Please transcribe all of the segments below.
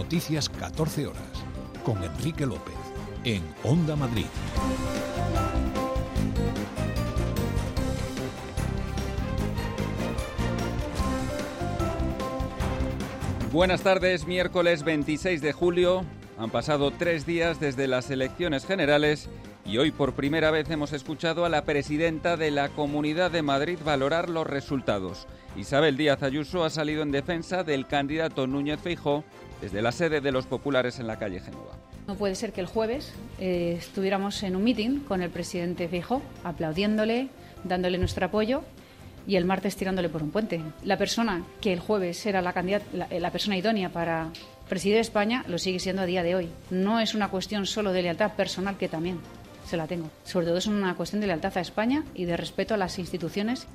Noticias 14 horas, con Enrique López, en Onda Madrid. Buenas tardes, miércoles 26 de julio. Han pasado 3 días desde las elecciones generales y hoy por primera vez hemos escuchado a la presidenta de la Comunidad de Madrid valorar los resultados. Isabel Díaz Ayuso ha salido en defensa del candidato Núñez Feijóo desde la sede de los populares en la calle Génova. No puede ser que el jueves estuviéramos en un mitin con el presidente Feijóo, aplaudiéndole, dándole nuestro apoyo, y el martes tirándole por un puente. La persona que el jueves era la persona idónea para presidir España lo sigue siendo a día de hoy. No es una cuestión solo de lealtad personal, que también se la tengo. Sobre todo es una cuestión de lealtad a España y de respeto a las instituciones.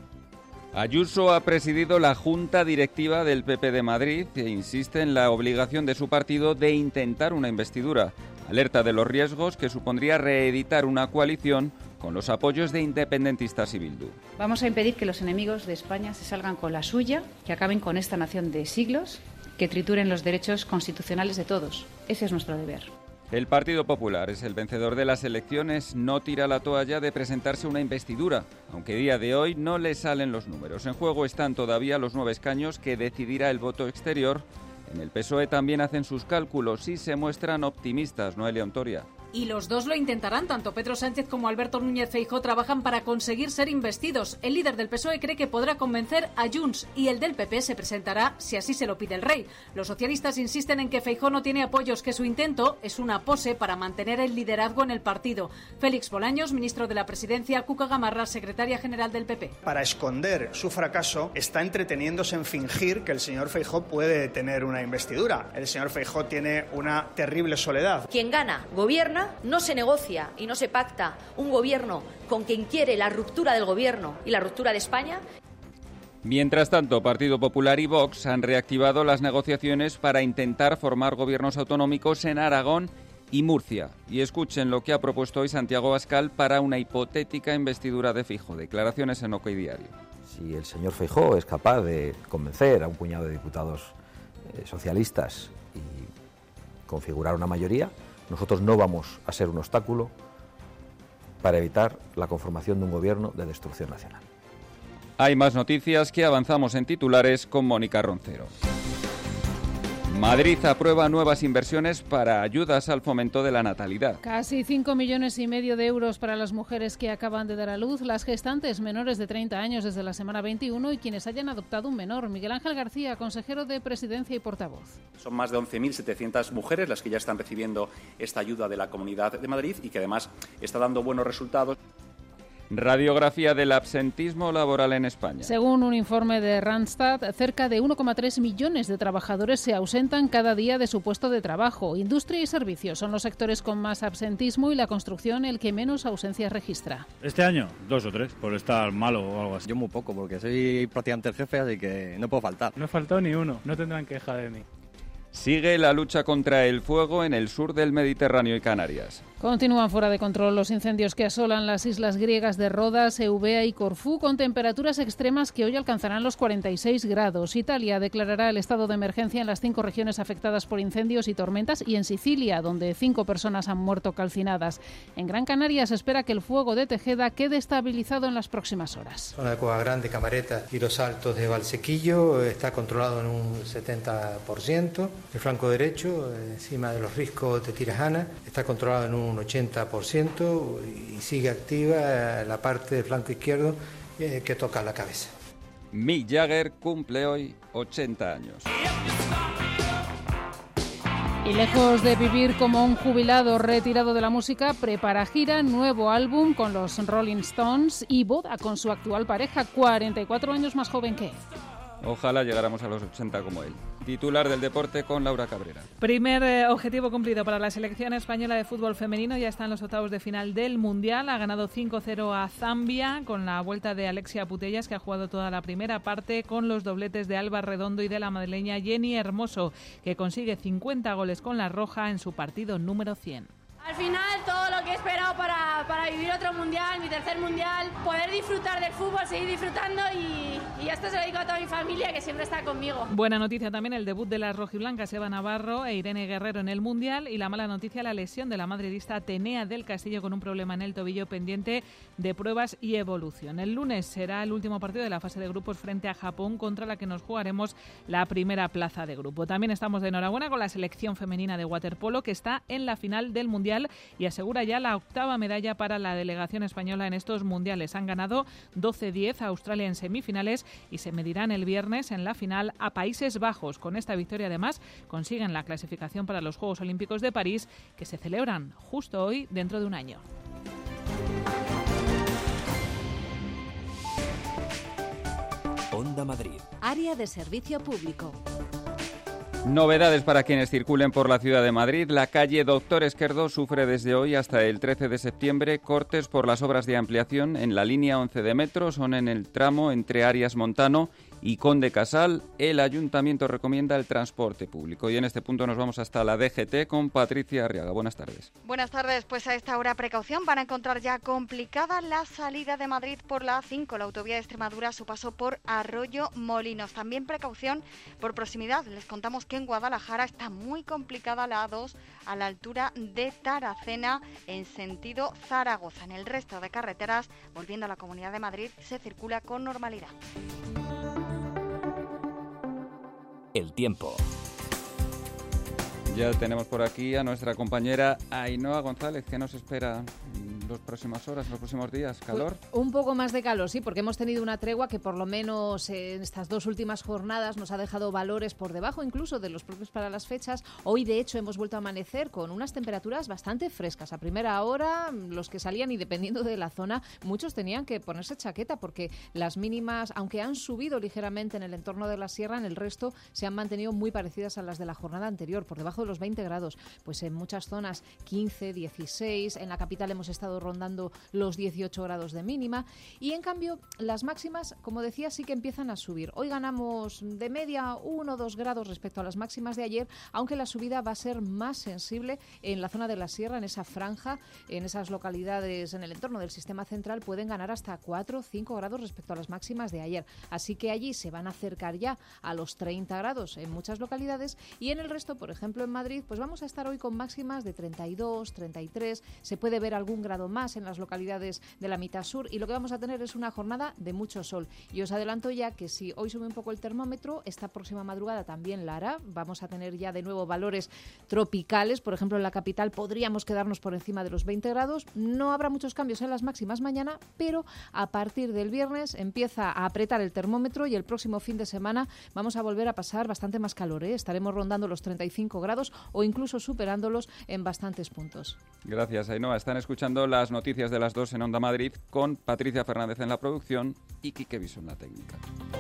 Ayuso ha presidido la Junta Directiva del PP de Madrid e insiste en la obligación de su partido de intentar una investidura. Alerta de los riesgos que supondría reeditar una coalición con los apoyos de independentistas y Bildu. Vamos a impedir que los enemigos de España se salgan con la suya, que acaben con esta nación de siglos, que trituren los derechos constitucionales de todos. Ese es nuestro deber. El Partido Popular es el vencedor de las elecciones, no tira la toalla de presentarse una investidura, aunque a día de hoy no le salen los números. En juego están todavía los 9 escaños que decidirá el voto exterior. En el PSOE también hacen sus cálculos y se muestran optimistas, Noelia Ontoria. Y los dos lo intentarán, tanto Pedro Sánchez como Alberto Núñez Feijóo trabajan para conseguir ser investidos. El líder del PSOE cree que podrá convencer a Junts y el del PP se presentará si así se lo pide el rey. Los socialistas insisten en que Feijóo no tiene apoyos, que su intento es una pose para mantener el liderazgo en el partido. Félix Bolaños, ministro de la Presidencia, Cuca Gamarra, secretaria general del PP. Para esconder su fracaso está entreteniéndose en fingir que el señor Feijóo puede tener una investidura. El señor Feijóo tiene una terrible soledad. Quien gana, gobierna. No se negocia y no se pacta un gobierno con quien quiere la ruptura del gobierno y la ruptura de España. Mientras tanto, Partido Popular y Vox han reactivado las negociaciones para intentar formar gobiernos autonómicos en Aragón y Murcia. Y escuchen lo que ha propuesto hoy Santiago Abascal para una hipotética investidura de Feijóo. Declaraciones en OK Diario. Si el señor Feijóo es capaz de convencer a un puñado de diputados socialistas y configurar una mayoría, nosotros no vamos a ser un obstáculo para evitar la conformación de un gobierno de destrucción nacional. Hay más noticias que avanzamos en titulares con Mónica Roncero. Madrid aprueba nuevas inversiones para ayudas al fomento de la natalidad. Casi 5,5 millones de euros para las mujeres que acaban de dar a luz, las gestantes menores de 30 años desde la semana 21 y quienes hayan adoptado un menor. Miguel Ángel García, consejero de Presidencia y portavoz. Son más de 11.700 mujeres las que ya están recibiendo esta ayuda de la Comunidad de Madrid y que además está dando buenos resultados. Radiografía del absentismo laboral en España. Según un informe de Randstad, cerca de 1,3 millones de trabajadores se ausentan cada día de su puesto de trabajo. Industria y servicios son los sectores con más absentismo y la construcción el que menos ausencias registra. Este año, 2 o 3, por estar malo o algo así. Yo muy poco, porque soy prácticamente el jefe, así que no puedo faltar. No he faltado ni uno, no tendrán queja de mí. Sigue la lucha contra el fuego en el sur del Mediterráneo y Canarias. Continúan fuera de control los incendios que asolan las islas griegas de Rodas, Eubea y Corfú, con temperaturas extremas que hoy alcanzarán los 46 grados. Italia declarará el estado de emergencia en las 5 regiones afectadas por incendios y tormentas y en Sicilia, donde 5 personas han muerto calcinadas. En Gran Canaria se espera que el fuego de Tejeda quede estabilizado en las próximas horas. Zona de Cueva Grande, Camareta y los Altos de Valsequillo está controlado en un 70%. El flanco derecho, encima de los riscos de Tirajana, está controlado en un 80% y sigue activa la parte del flanco izquierdo que toca la cabeza. Mick Jagger cumple hoy 80 años. Y lejos de vivir como un jubilado retirado de la música, prepara gira, nuevo álbum con los Rolling Stones y boda con su actual pareja, 44 años más joven que él. Ojalá llegáramos a los 80 como él. Titular del deporte con Laura Cabrera. Primer objetivo cumplido para la selección española de fútbol femenino. Ya está en los octavos de final del Mundial. Ha ganado 5-0 a Zambia con la vuelta de Alexia Putellas, que ha jugado toda la primera parte con los dobletes de Alba Redondo y de la madrileña Jenny Hermoso, que consigue 50 goles con la roja en su partido número 100. Al final todo lo que he esperado para vivir otro mundial, mi tercer mundial, poder disfrutar del fútbol, seguir disfrutando y esto se lo dedico a toda mi familia que siempre está conmigo. Buena noticia también el debut de las rojiblancas Eva Navarro e Irene Guerrero en el mundial, y la mala noticia la lesión de la madridista Atenea del Castillo con un problema en el tobillo pendiente de pruebas y evolución. El lunes será el último partido de la fase de grupos frente a Japón, contra la que nos jugaremos la primera plaza de grupo. También estamos de enhorabuena con la selección femenina de waterpolo, que está en la final del mundial y asegura ya la 8ª medalla para la delegación española en estos mundiales. Han ganado 12-10 a Australia en semifinales y se medirán el viernes en la final a Países Bajos. Con esta victoria, además, consiguen la clasificación para los Juegos Olímpicos de París, que se celebran justo hoy, dentro de un año. Onda Madrid. Área de servicio público. Novedades para quienes circulen por la ciudad de Madrid. La calle Doctor Esquerdo sufre desde hoy hasta el 13 de septiembre cortes por las obras de ampliación en la línea 11 de metro. Son en el tramo entre Arias Montano y Conde Casal. El Ayuntamiento recomienda el transporte público. Y en este punto nos vamos hasta la DGT con Patricia Arriaga. Buenas tardes. Buenas tardes. Pues a esta hora precaución. Van a encontrar ya complicada la salida de Madrid por la A5, la autovía de Extremadura, a su paso por Arroyo Molinos. También precaución por proximidad. Les contamos que en Guadalajara está muy complicada la A2 a la altura de Taracena en sentido Zaragoza. En el resto de carreteras, volviendo a la Comunidad de Madrid, se circula con normalidad. El tiempo. Ya tenemos por aquí a nuestra compañera Ainhoa González. ¿Qué nos espera en las próximas horas, en los próximos días? ¿Calor? Un poco más de calor, sí, porque hemos tenido una tregua que por lo menos en estas 2 últimas jornadas nos ha dejado valores por debajo incluso de los propios para las fechas. Hoy, de hecho, hemos vuelto a amanecer con unas temperaturas bastante frescas. A primera hora, los que salían, y dependiendo de la zona, muchos tenían que ponerse chaqueta porque las mínimas, aunque han subido ligeramente en el entorno de la sierra, en el resto se han mantenido muy parecidas a las de la jornada anterior, por debajo de los 20 grados, pues en muchas zonas 15, 16, en la capital hemos estado rondando los 18 grados de mínima, y en cambio las máximas, como decía, sí que empiezan a subir. Hoy ganamos de media 1 o 2 grados respecto a las máximas de ayer, aunque la subida va a ser más sensible en la zona de la sierra, en esa franja, en esas localidades en el entorno del sistema central pueden ganar hasta 4 o 5 grados respecto a las máximas de ayer, así que allí se van a acercar ya a los 30 grados en muchas localidades, y en el resto, por ejemplo en Madrid, pues vamos a estar hoy con máximas de 32, 33, se puede ver algún grado más en las localidades de la mitad sur, y lo que vamos a tener es una jornada de mucho sol. Y os adelanto ya que si hoy sube un poco el termómetro, esta próxima madrugada también la hará. Vamos a tener ya de nuevo valores tropicales. Por ejemplo, en la capital podríamos quedarnos por encima de los 20 grados. No habrá muchos cambios en las máximas mañana, pero a partir del viernes empieza a apretar el termómetro y el próximo fin de semana vamos a volver a pasar bastante más calor, ¿eh? Estaremos rondando los 35 grados o incluso superándolos en bastantes puntos. Gracias, Ainhoa. Están escuchando las noticias de las 2 en Onda Madrid con Patricia Fernández en la producción y Quique Viso en la técnica.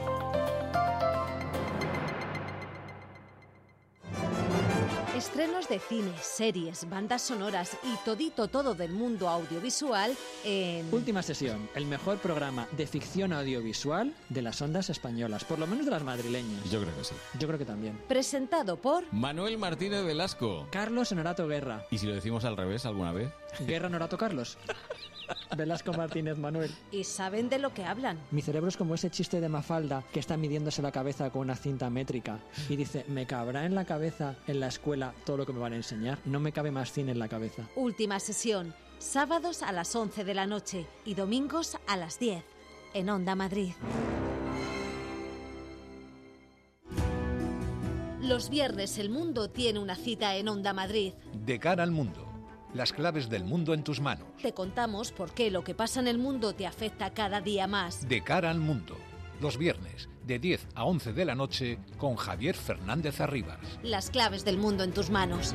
Estrenos de cine, series, bandas sonoras y todo del mundo audiovisual en... Última sesión, el mejor programa de ficción audiovisual de las ondas españolas, por lo menos de las madrileñas. Yo creo que sí. Yo creo que también. Presentado por... Manuel Martínez Velasco. Carlos Honorato Guerra. ¿Y si lo decimos al revés alguna vez? Guerra Honorato Carlos. Velasco Martínez Manuel. Y saben de lo que hablan. Mi cerebro es como ese chiste de Mafalda que está midiéndose la cabeza con una cinta métrica y dice, me cabrá en la cabeza en la escuela todo lo que me van a enseñar. No me cabe más cine en la cabeza. Última sesión, sábados a las 11 de la noche y domingos a las 10 en Onda Madrid. Los viernes el mundo tiene una cita en Onda Madrid. De cara al mundo. Las claves del mundo en tus manos. Te contamos por qué lo que pasa en el mundo te afecta cada día más. De cara al mundo. Los viernes, de 10 a 11 de la noche, con Javier Fernández Arribas. Las claves del mundo en tus manos.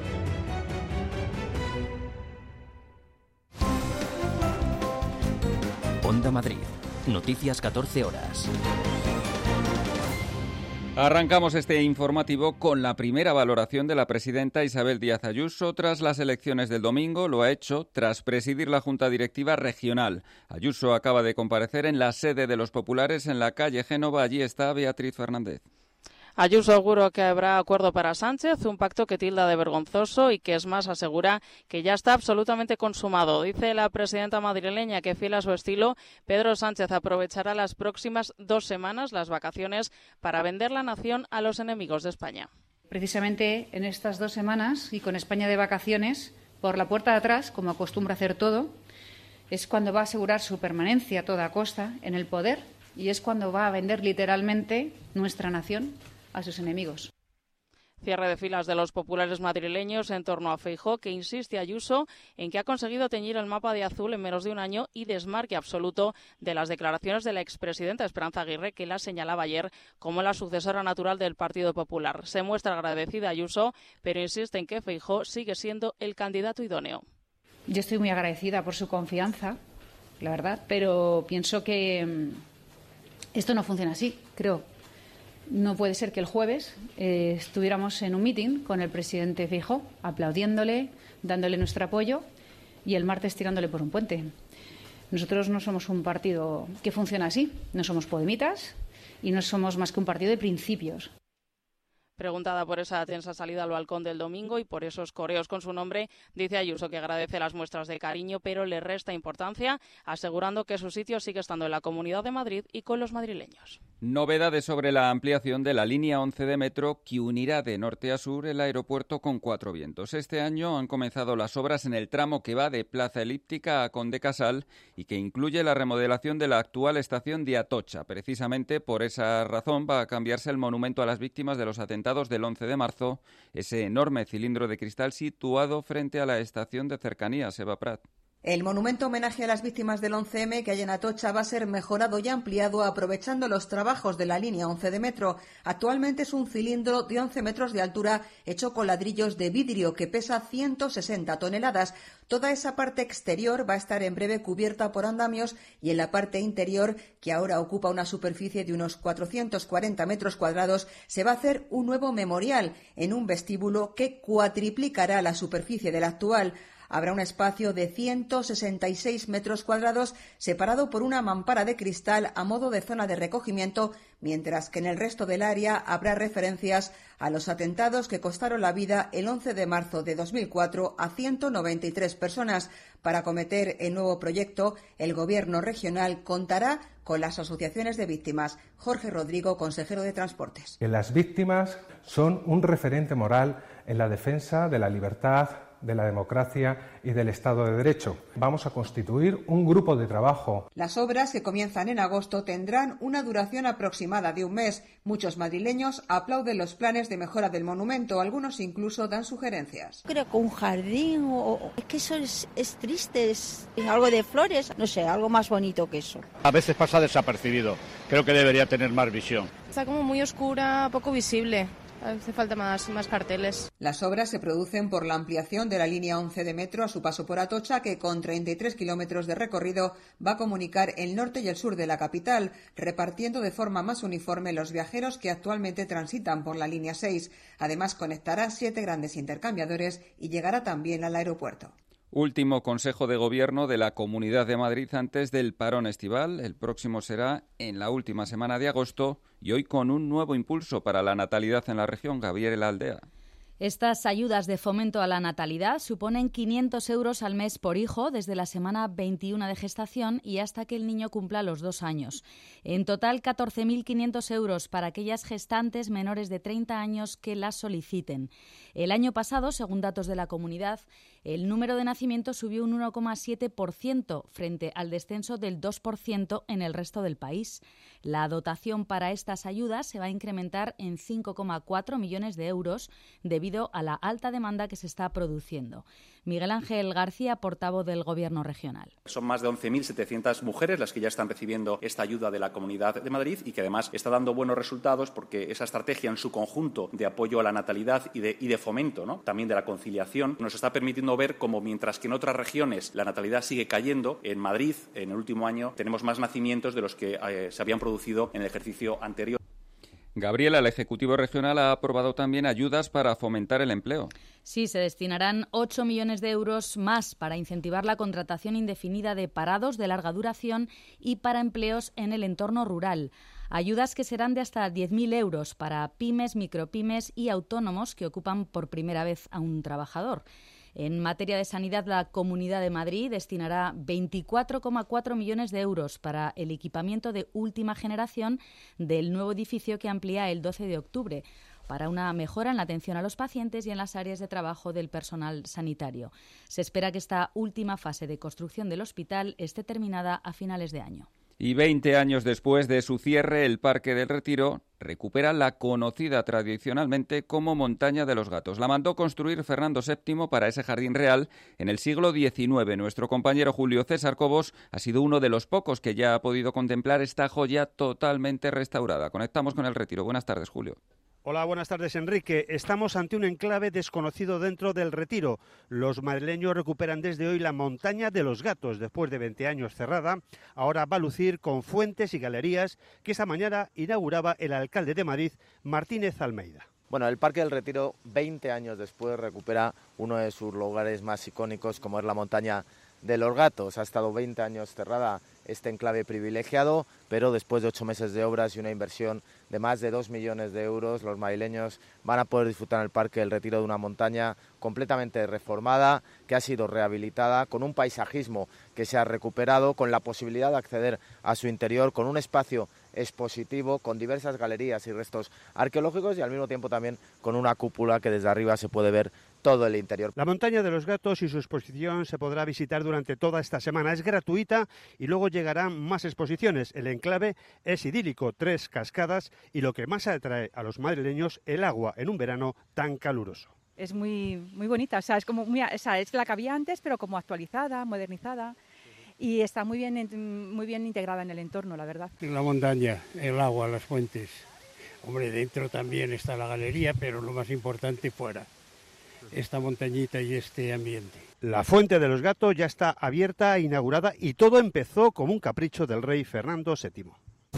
Onda Madrid. Noticias 14 horas. Arrancamos este informativo con la primera valoración de la presidenta Isabel Díaz Ayuso tras las elecciones del domingo. Lo ha hecho tras presidir la Junta Directiva Regional. Ayuso acaba de comparecer en la sede de los populares en la calle Génova. Allí está Beatriz Fernández. Ayuso aseguró que habrá acuerdo para Sánchez, un pacto que tilda de vergonzoso y que es más asegura que ya está absolutamente consumado. Dice la presidenta madrileña que, fiel a su estilo, Pedro Sánchez aprovechará las próximas 2 semanas, las vacaciones, para vender la nación a los enemigos de España. Precisamente en estas 2 semanas y con España de vacaciones, por la puerta de atrás, como acostumbra hacer todo, es cuando va a asegurar su permanencia a toda costa en el poder y es cuando va a vender literalmente nuestra nación a sus enemigos. Cierre de filas de los populares madrileños en torno a Feijóo, que insiste Ayuso en que ha conseguido teñir el mapa de azul en menos de un año, y desmarque absoluto de las declaraciones de la expresidenta Esperanza Aguirre, que la señalaba ayer como la sucesora natural del Partido Popular. Se muestra agradecida Ayuso, pero insiste en que Feijóo sigue siendo el candidato idóneo. Yo estoy muy agradecida por su confianza, la verdad, pero pienso que esto no funciona así, creo. No puede ser que el jueves estuviéramos en un meeting con el presidente Feijóo, aplaudiéndole, dándole nuestro apoyo, y el martes tirándole por un puente. Nosotros no somos un partido que funciona así, no somos podemitas y no somos más que un partido de principios. Preguntada por esa tensa salida al balcón del domingo y por esos coreos con su nombre, dice Ayuso que agradece las muestras de cariño, pero le resta importancia, asegurando que su sitio sigue estando en la Comunidad de Madrid y con los madrileños. Novedades sobre la ampliación de la línea 11 de metro que unirá de norte a sur el aeropuerto con Cuatro Vientos. Este año han comenzado las obras en el tramo que va de Plaza Elíptica a Conde Casal y que incluye la remodelación de la actual estación de Atocha. Precisamente por esa razón va a cambiarse el monumento a las víctimas de los atentados del 11 de marzo, ese enorme cilindro de cristal situado frente a la estación de cercanías Eva Prat. El monumento homenaje a las víctimas del 11M que hay en Atocha va a ser mejorado y ampliado aprovechando los trabajos de la línea 11 de metro. Actualmente es un cilindro de 11 metros de altura hecho con ladrillos de vidrio que pesa 160 toneladas. Toda esa parte exterior va a estar en breve cubierta por andamios y en la parte interior, que ahora ocupa una superficie de unos 440 metros cuadrados, se va a hacer un nuevo memorial en un vestíbulo que cuatriplicará la superficie del actual. Habrá un espacio de 166 metros cuadrados separado por una mampara de cristal a modo de zona de recogimiento, mientras que en el resto del área habrá referencias a los atentados que costaron la vida el 11 de marzo de 2004 a 193 personas. Para acometer el nuevo proyecto, el Gobierno regional contará con las asociaciones de víctimas. Jorge Rodrigo, consejero de Transportes. Las víctimas son un referente moral en la defensa de la libertad, de la democracia y del Estado de Derecho. Vamos a constituir un grupo de trabajo. Las obras, que comienzan en agosto, tendrán una duración aproximada de un mes. Muchos madrileños aplauden los planes de mejora del monumento, algunos incluso dan sugerencias. Creo que un jardín, es que eso es triste, es algo de flores, no sé, algo más bonito que eso. A veces pasa desapercibido, creo que debería tener más visión. Está como muy oscura, poco visible. Hace falta más carteles. Las obras se producen por la ampliación de la línea 11 de metro a su paso por Atocha, que con 33 kilómetros de recorrido va a comunicar el norte y el sur de la capital, repartiendo de forma más uniforme los viajeros que actualmente transitan por la línea 6. Además, conectará 7 grandes intercambiadores y llegará también al aeropuerto. Último Consejo de Gobierno de la Comunidad de Madrid antes del parón estival. El próximo será en la última semana de agosto y hoy con un nuevo impulso para la natalidad en la región. Gabriela Aldea. Estas ayudas de fomento a la natalidad suponen 500 euros al mes por hijo desde la semana 21 de gestación y hasta que el niño cumpla los 2 años. En total, 14.500 euros para aquellas gestantes menores de 30 años que las soliciten. El año pasado, según datos de la comunidad, el número de nacimientos subió un 1,7% frente al descenso del 2% en el resto del país. La dotación para estas ayudas se va a incrementar en 5,4 millones de euros debido a la alta demanda que se está produciendo. Miguel Ángel García, portavoz del Gobierno regional. Son más de 11.700 mujeres las que ya están recibiendo esta ayuda de la Comunidad de Madrid y que además está dando buenos resultados porque esa estrategia en su conjunto de apoyo a la natalidad y de fomento, ¿no?, también de la conciliación, nos está permitiendo ver cómo mientras que en otras regiones la natalidad sigue cayendo, en Madrid en el último año tenemos más nacimientos de los que se habían producido en el ejercicio anterior. Gabriela, el Ejecutivo Regional ha aprobado también ayudas para fomentar el empleo. Sí, se destinarán 8 millones de euros más para incentivar la contratación indefinida de parados de larga duración y para empleos en el entorno rural. Ayudas que serán de hasta 10.000 euros para pymes, micropymes y autónomos que ocupan por primera vez a un trabajador. En materia de sanidad, la Comunidad de Madrid destinará 24,4 millones de euros para el equipamiento de última generación del nuevo edificio que amplía el 12 de octubre, para una mejora en la atención a los pacientes y en las áreas de trabajo del personal sanitario. Se espera que esta última fase de construcción del hospital esté terminada a finales de año. Y 20 años después de su cierre, el Parque del Retiro recupera la conocida tradicionalmente como Montaña de los Gatos. La mandó construir Fernando VII para ese jardín real en el siglo XIX. Nuestro compañero Julio César Cobos ha sido uno de los pocos que ya ha podido contemplar esta joya totalmente restaurada. Conectamos con el Retiro. Buenas tardes, Julio. Hola, buenas tardes, Enrique. Estamos ante un enclave desconocido dentro del Retiro. Los madrileños recuperan desde hoy la Montaña de los Gatos. Después de 20 años cerrada, ahora va a lucir con fuentes y galerías que esta mañana inauguraba el alcalde de Madrid, Martínez Almeida. Bueno, el Parque del Retiro, 20 años después, recupera uno de sus lugares más icónicos, como es la Montaña de los Gatos. Ha estado 20 años cerrada este enclave privilegiado, pero después de 8 meses de obras y una inversión de más de 2 millones de euros, los madrileños van a poder disfrutar en el Parque del Retiro de una montaña completamente reformada, que ha sido rehabilitada, con un paisajismo que se ha recuperado, con la posibilidad de acceder a su interior, con un espacio expositivo, con diversas galerías y restos arqueológicos y al mismo tiempo también con una cúpula que desde arriba se puede ver todo el interior. La Montaña de los Gatos y su exposición se podrá visitar durante toda esta semana. Es gratuita y luego llegarán más exposiciones. El enclave es idílico, 3 cascadas y lo que más atrae a los madrileños, el agua en un verano tan caluroso. Es muy bonita, o sea, es la que había antes, pero como actualizada, modernizada. Y está muy bien integrada en el entorno, la verdad. La montaña, el agua, las fuentes. Hombre, dentro también está la galería, pero lo más importante fuera. Esta montañita y este ambiente. La Fuente de los Gatos ya está abierta, inaugurada y todo empezó como un capricho del rey Fernando VII.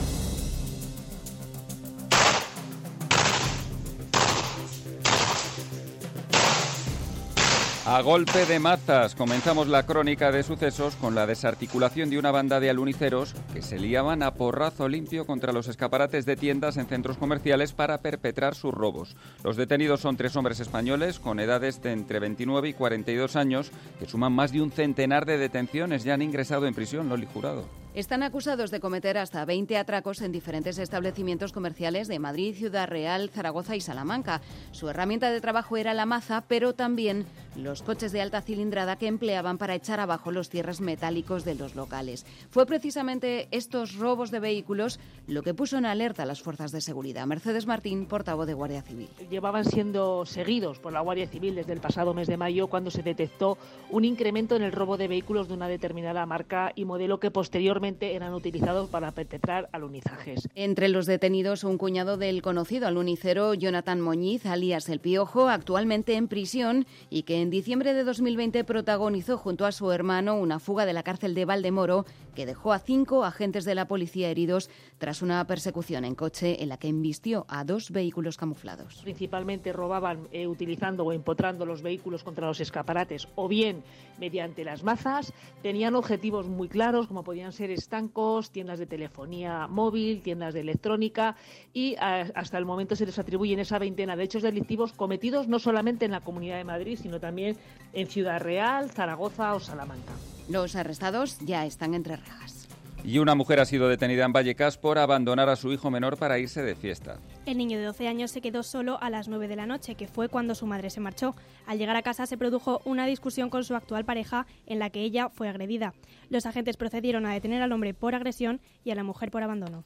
A golpe de mazas comenzamos la crónica de sucesos con la desarticulación de una banda de aluniceros que se liaban a porrazo limpio contra los escaparates de tiendas en centros comerciales para perpetrar sus robos. Los detenidos son 3 hombres españoles con edades de entre 29 y 42 años que suman más de un centenar de detenciones. Ya han ingresado en prisión, Loli Jurado. Están acusados de cometer hasta 20 atracos en diferentes establecimientos comerciales de Madrid, Ciudad Real, Zaragoza y Salamanca. Su herramienta de trabajo era la maza, pero también los coches de alta cilindrada que empleaban para echar abajo los cierres metálicos de los locales. Fue precisamente estos robos de vehículos lo que puso en alerta a las fuerzas de seguridad. Mercedes Martín, portavoz de Guardia Civil. Llevaban siendo seguidos por la Guardia Civil desde el pasado mes de mayo, cuando se detectó un incremento en el robo de vehículos de una determinada marca y modelo que posteriormente eran utilizados para perpetrar alunizajes. Entre los detenidos, un cuñado del conocido alunicero Jonathan Moñiz, alias El Piojo, actualmente en prisión y que en diciembre de 2020 protagonizó junto a su hermano una fuga de la cárcel de Valdemoro que dejó a 5 agentes de la policía heridos tras una persecución en coche en la que embistió a 2 vehículos camuflados. Principalmente robaban utilizando o empotrando los vehículos contra los escaparates o bien mediante las mazas. Tenían objetivos muy claros, como podían ser estancos, tiendas de telefonía móvil, tiendas de electrónica y hasta el momento se les atribuyen esa veintena de hechos delictivos cometidos no solamente en la Comunidad de Madrid, sino también en Ciudad Real, Zaragoza o Salamanca. Los arrestados ya están entre rejas. Y una mujer ha sido detenida en Vallecas por abandonar a su hijo menor para irse de fiesta. El niño de 12 años se quedó solo a las 9 de la noche, que fue cuando su madre se marchó. Al llegar a casa se produjo una discusión con su actual pareja en la que ella fue agredida. Los agentes procedieron a detener al hombre por agresión y a la mujer por abandono.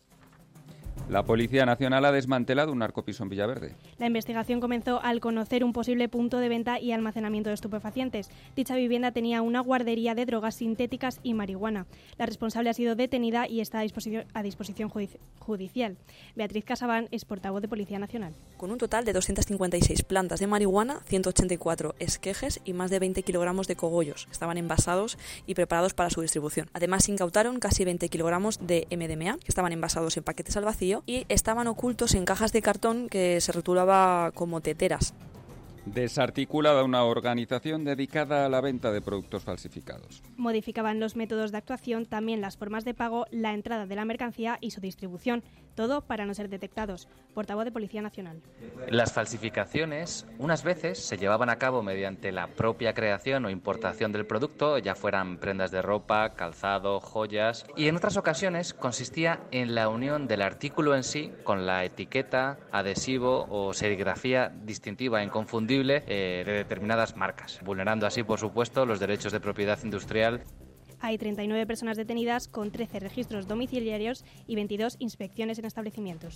La Policía Nacional ha desmantelado un narcopiso en Villaverde. La investigación comenzó al conocer un posible punto de venta y almacenamiento de estupefacientes. Dicha vivienda tenía una guardería de drogas sintéticas y marihuana. La responsable ha sido detenida y está a disposición judicial. Beatriz Casabán es portavoz de Policía Nacional. Con un total de 256 plantas de marihuana, 184 esquejes y más de 20 kilogramos de cogollos. Estaban envasados y preparados para su distribución. Además, se incautaron casi 20 kilogramos de MDMA, que estaban envasados en paquetes al vacío y estaban ocultos en cajas de cartón que se rotulaba como teteras. Desarticulada una organización dedicada a la venta de productos falsificados. Modificaban los métodos de actuación, también las formas de pago, la entrada de la mercancía y su distribución. Todo para no ser detectados. Portavoz de Policía Nacional. Las falsificaciones unas veces se llevaban a cabo mediante la propia creación o importación del producto, ya fueran prendas de ropa, calzado, joyas, y en otras ocasiones consistía en la unión del artículo en sí con la etiqueta, adhesivo o serigrafía distintiva inconfundible de determinadas marcas, vulnerando así, por supuesto, los derechos de propiedad industrial. Hay 39 personas detenidas con 13 registros domiciliarios y 22 inspecciones en establecimientos.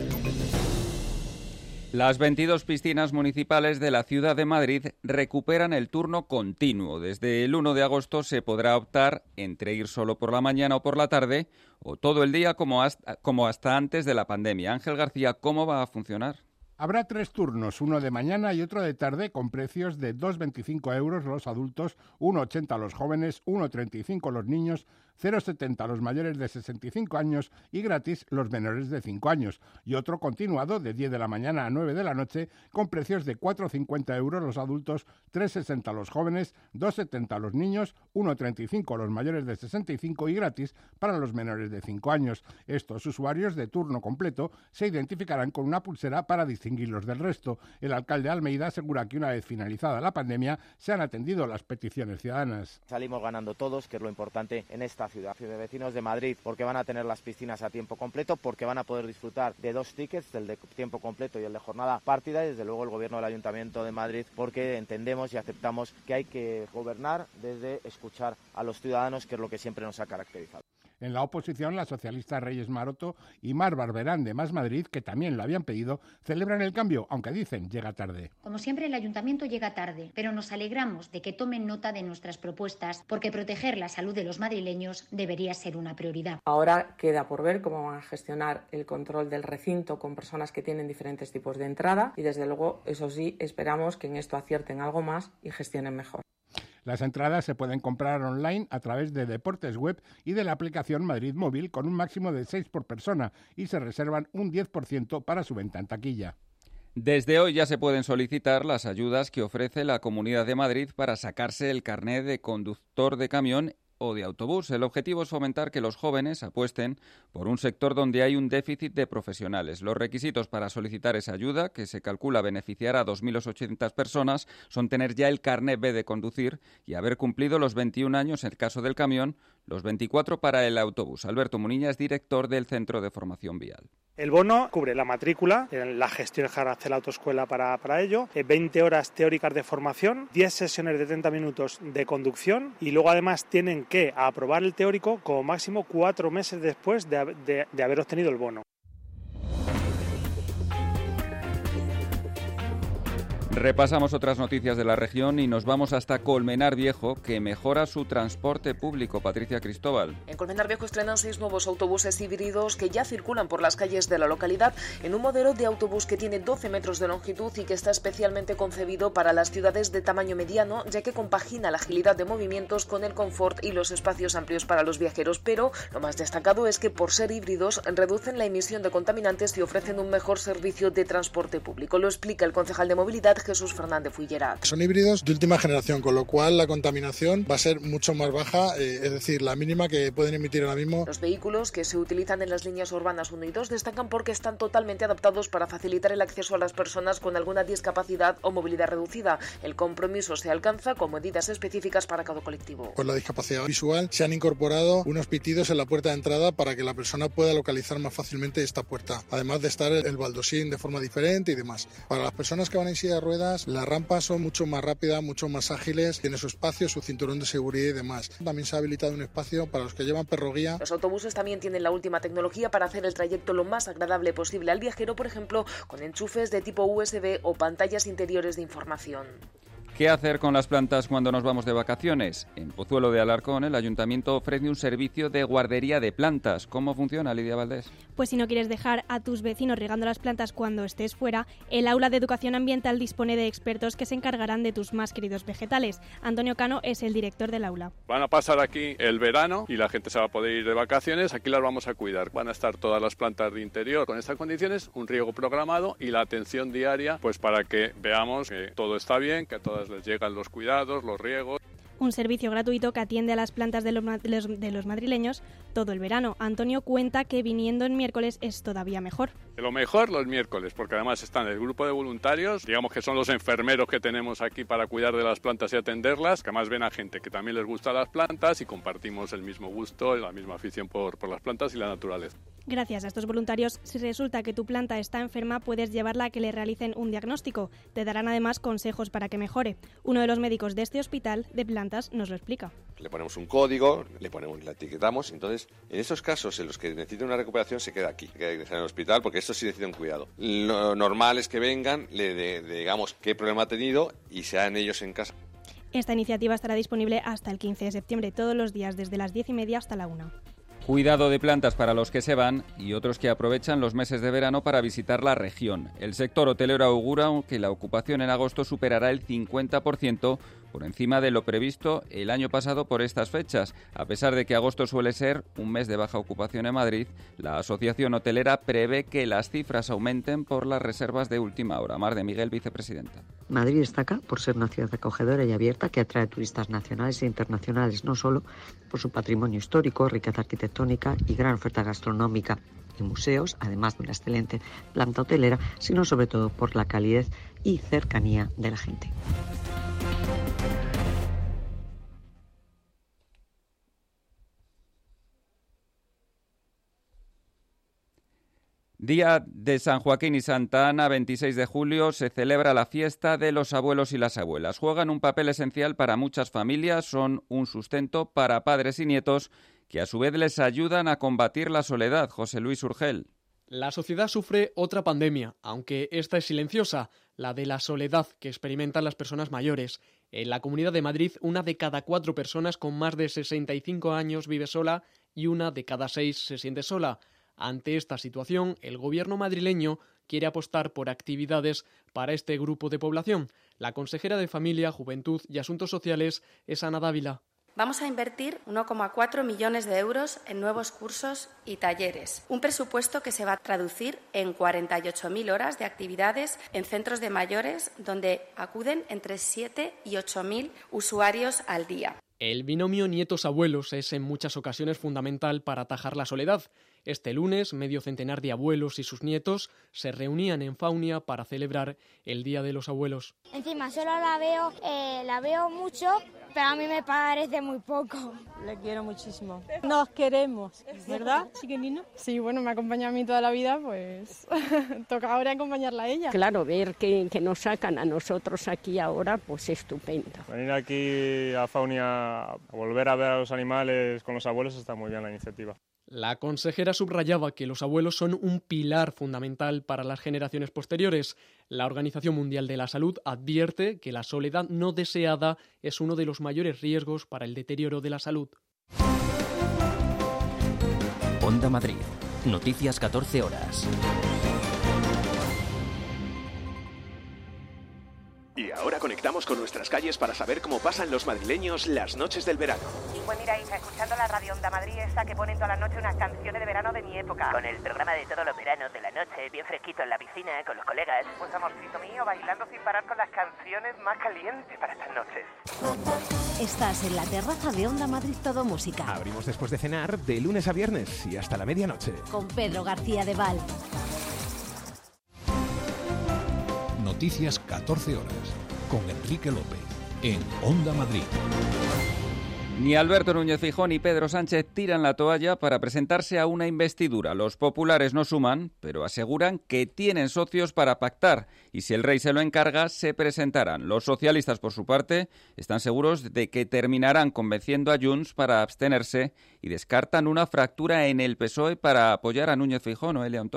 Las 22 piscinas municipales de la ciudad de Madrid recuperan el turno continuo. Desde el 1 de agosto se podrá optar entre ir solo por la mañana o por la tarde o todo el día como hasta antes de la pandemia. Ángel García, ¿cómo va a funcionar? Habrá 3 turnos, uno de mañana y otro de tarde, con precios de 2,25 euros los adultos, 1,80 los jóvenes, 1,35 los niños, 0,70 los mayores de 65 años y gratis los menores de 5 años. Y otro continuado de 10 de la mañana a 9 de la noche, con precios de 4,50 euros los adultos, 3,60 los jóvenes, 2,70 los niños, 1,35 los mayores de 65 y gratis para los menores de 5 años. Estos usuarios de turno completo se identificarán con una pulsera para distinguirlos del resto. El alcalde de Almeida asegura que una vez finalizada la pandemia se han atendido las peticiones ciudadanas. Salimos ganando todos, que es lo importante en esta ciudad. De vecinos de Madrid, porque van a tener las piscinas a tiempo completo, porque van a poder disfrutar de 2 tickets, el de tiempo completo y el de jornada partida, y desde luego el gobierno del Ayuntamiento de Madrid, porque entendemos y aceptamos que hay que gobernar desde escuchar a los ciudadanos, que es lo que siempre nos ha caracterizado. En la oposición, la socialista Reyes Maroto y Mar Barberán de Más Madrid, que también lo habían pedido, celebran el cambio, aunque dicen llega tarde. Como siempre, el ayuntamiento llega tarde, pero nos alegramos de que tomen nota de nuestras propuestas, porque proteger la salud de los madrileños debería ser una prioridad. Ahora queda por ver cómo van a gestionar el control del recinto con personas que tienen diferentes tipos de entrada y, desde luego, eso sí, esperamos que en esto acierten algo más y gestionen mejor. Las entradas se pueden comprar online a través de Deportes Web y de la aplicación Madrid Móvil con un máximo de 6 por persona y se reservan un 10% para su venta en taquilla. Desde hoy ya se pueden solicitar las ayudas que ofrece la Comunidad de Madrid para sacarse el carné de conductor de camión o de autobús. El objetivo es fomentar que los jóvenes apuesten por un sector donde hay un déficit de profesionales. Los requisitos para solicitar esa ayuda, que se calcula beneficiará a 2.800 personas, son tener ya el carné B de conducir y haber cumplido los 21 años en el caso del camión, los 24 para el autobús. Alberto Muniña es director del Centro de Formación Vial. El bono cubre la matrícula, la gestión que hace la autoescuela para ello, 20 horas teóricas de formación, 10 sesiones de 30 minutos de conducción y luego además tienen que aprobar el teórico como máximo 4 meses después de haber obtenido el bono. Repasamos otras noticias de la región y nos vamos hasta Colmenar Viejo, que mejora su transporte público. Patricia Cristóbal. En Colmenar Viejo estrenan 6 nuevos autobuses híbridos que ya circulan por las calles de la localidad en un modelo de autobús que tiene 12 metros de longitud y que está especialmente concebido para las ciudades de tamaño mediano, ya que compagina la agilidad de movimientos con el confort y los espacios amplios para los viajeros. Pero lo más destacado es que, por ser híbridos, reducen la emisión de contaminantes y ofrecen un mejor servicio de transporte público. Lo explica el concejal de Movilidad, Jesús Fernández Fuillerat. Son híbridos de última generación, con lo cual la contaminación va a ser mucho más baja, es decir, la mínima que pueden emitir ahora mismo. Los vehículos que se utilizan en las líneas urbanas 1 y 2 destacan porque están totalmente adaptados para facilitar el acceso a las personas con alguna discapacidad o movilidad reducida. El compromiso se alcanza con medidas específicas para cada colectivo. Con la discapacidad visual se han incorporado unos pitidos en la puerta de entrada para que la persona pueda localizar más fácilmente esta puerta, además de estar el baldosín de forma diferente y demás. Para las personas que van en silla de ruedas, las rampas son mucho más rápidas, mucho más ágiles, tiene su espacio, su cinturón de seguridad y demás. También se ha habilitado un espacio para los que llevan perroguía. Los autobuses también tienen la última tecnología para hacer el trayecto lo más agradable posible al viajero, por ejemplo, con enchufes de tipo USB o pantallas interiores de información. ¿Qué hacer con las plantas cuando nos vamos de vacaciones? En Pozuelo de Alarcón, el ayuntamiento ofrece un servicio de guardería de plantas. ¿Cómo funciona, Lidia Valdés? Pues si no quieres dejar a tus vecinos regando las plantas cuando estés fuera, el Aula de Educación Ambiental dispone de expertos que se encargarán de tus más queridos vegetales. Antonio Cano es el director del aula. Van a pasar aquí el verano y la gente se va a poder ir de vacaciones. Aquí las vamos a cuidar. Van a estar todas las plantas de interior con estas condiciones, un riego programado y la atención diaria, pues para que veamos que todo está bien, que a todas les llegan los cuidados, los riegos. Un servicio gratuito que atiende a las plantas de los madrileños todo el verano. Antonio cuenta que viniendo en miércoles es todavía mejor. Lo mejor los miércoles, porque además están el grupo de voluntarios, digamos que son los enfermeros que tenemos aquí para cuidar de las plantas y atenderlas, que además ven a gente que también les gusta las plantas y compartimos el mismo gusto, la misma afición por las plantas y la naturaleza. Gracias a estos voluntarios, si resulta que tu planta está enferma, puedes llevarla a que le realicen un diagnóstico. Te darán además consejos para que mejore. Uno de los médicos de este hospital de plantas nos lo explica. Le ponemos un código, la etiquetamos, entonces en esos casos en los que necesita una recuperación se queda aquí, en el hospital, porque esto sí necesita un cuidado. Lo normal es que vengan, le digamos qué problema ha tenido y sean ellos en casa. Esta iniciativa estará disponible hasta el 15 de septiembre, todos los días desde las 10:30 hasta la 1. Cuidado de plantas para los que se van y otros que aprovechan los meses de verano para visitar la región. El sector hotelero augura que la ocupación en agosto superará el 50%, por encima de lo previsto el año pasado por estas fechas. A pesar de que agosto suele ser un mes de baja ocupación en Madrid, la Asociación Hotelera prevé que las cifras aumenten por las reservas de última hora. Mar de Miguel, vicepresidenta. Madrid destaca por ser una ciudad acogedora y abierta que atrae turistas nacionales e internacionales, no solo por su patrimonio histórico, riqueza arquitectónica y gran oferta gastronómica y museos, además de una excelente planta hotelera, sino sobre todo por la calidez y cercanía de la gente. Día de San Joaquín y Santa Ana, 26 de julio, se celebra la fiesta de los abuelos y las abuelas. Juegan un papel esencial para muchas familias, son un sustento para padres y nietos que a su vez les ayudan a combatir la soledad. José Luis Urgel. La sociedad sufre otra pandemia, aunque esta es silenciosa, la de la soledad que experimentan las personas mayores. En la Comunidad de Madrid, 1 de cada 4 personas con más de 65 años vive sola y 1 de cada 6 se siente sola. Ante esta situación, el gobierno madrileño quiere apostar por actividades para este grupo de población. La consejera de Familia, Juventud y Asuntos Sociales es Ana Dávila. Vamos a invertir 1,4 millones de euros en nuevos cursos y talleres. Un presupuesto que se va a traducir en 48.000 horas de actividades en centros de mayores donde acuden entre 7 y 8.000 usuarios al día. El binomio nietos-abuelos es en muchas ocasiones fundamental para atajar la soledad. Este lunes, medio centenar de abuelos y sus nietos se reunían en Faunia para celebrar el Día de los Abuelos. Encima solo la veo mucho, pero a mí me parece muy poco. Le quiero muchísimo. Nos queremos, ¿verdad, chiquilino? Sí, bueno, me acompaña a mí toda la vida, pues toca ahora acompañarla a ella. Claro, ver que nos sacan a nosotros aquí ahora, pues estupendo. Venir aquí a Faunia a volver a ver a los animales con los abuelos está muy bien la iniciativa. La consejera subrayaba que los abuelos son un pilar fundamental para las generaciones posteriores. La Organización Mundial de la Salud advierte que la soledad no deseada es uno de los mayores riesgos para el deterioro de la salud. Onda Madrid. Noticias 14 horas. Y ahora conectamos con nuestras calles para saber cómo pasan los madrileños las noches del verano. Pues mira, Isa, escuchando la radio Onda Madrid esta que ponen toda la noche unas canciones de verano de mi época. Con el programa de todos los veranos de la noche, bien fresquito en la piscina, con los colegas. Pues amorcito mío, bailando sin parar con las canciones más calientes para estas noches. Estás en la terraza de Onda Madrid Todo Música. Abrimos después de cenar de lunes a viernes y hasta la medianoche. Con Pedro García de Val. Noticias 14 horas, con Enrique López, en Onda Madrid. Ni Alberto Núñez Feijóo ni Pedro Sánchez tiran la toalla para presentarse a una investidura. Los populares no suman, pero aseguran que tienen socios para pactar y si el rey se lo encarga, se presentarán. Los socialistas, por su parte, están seguros de que terminarán convenciendo a Junts para abstenerse y descartan una fractura en el PSOE para apoyar a Núñez Feijóo, Noelia Ontoria.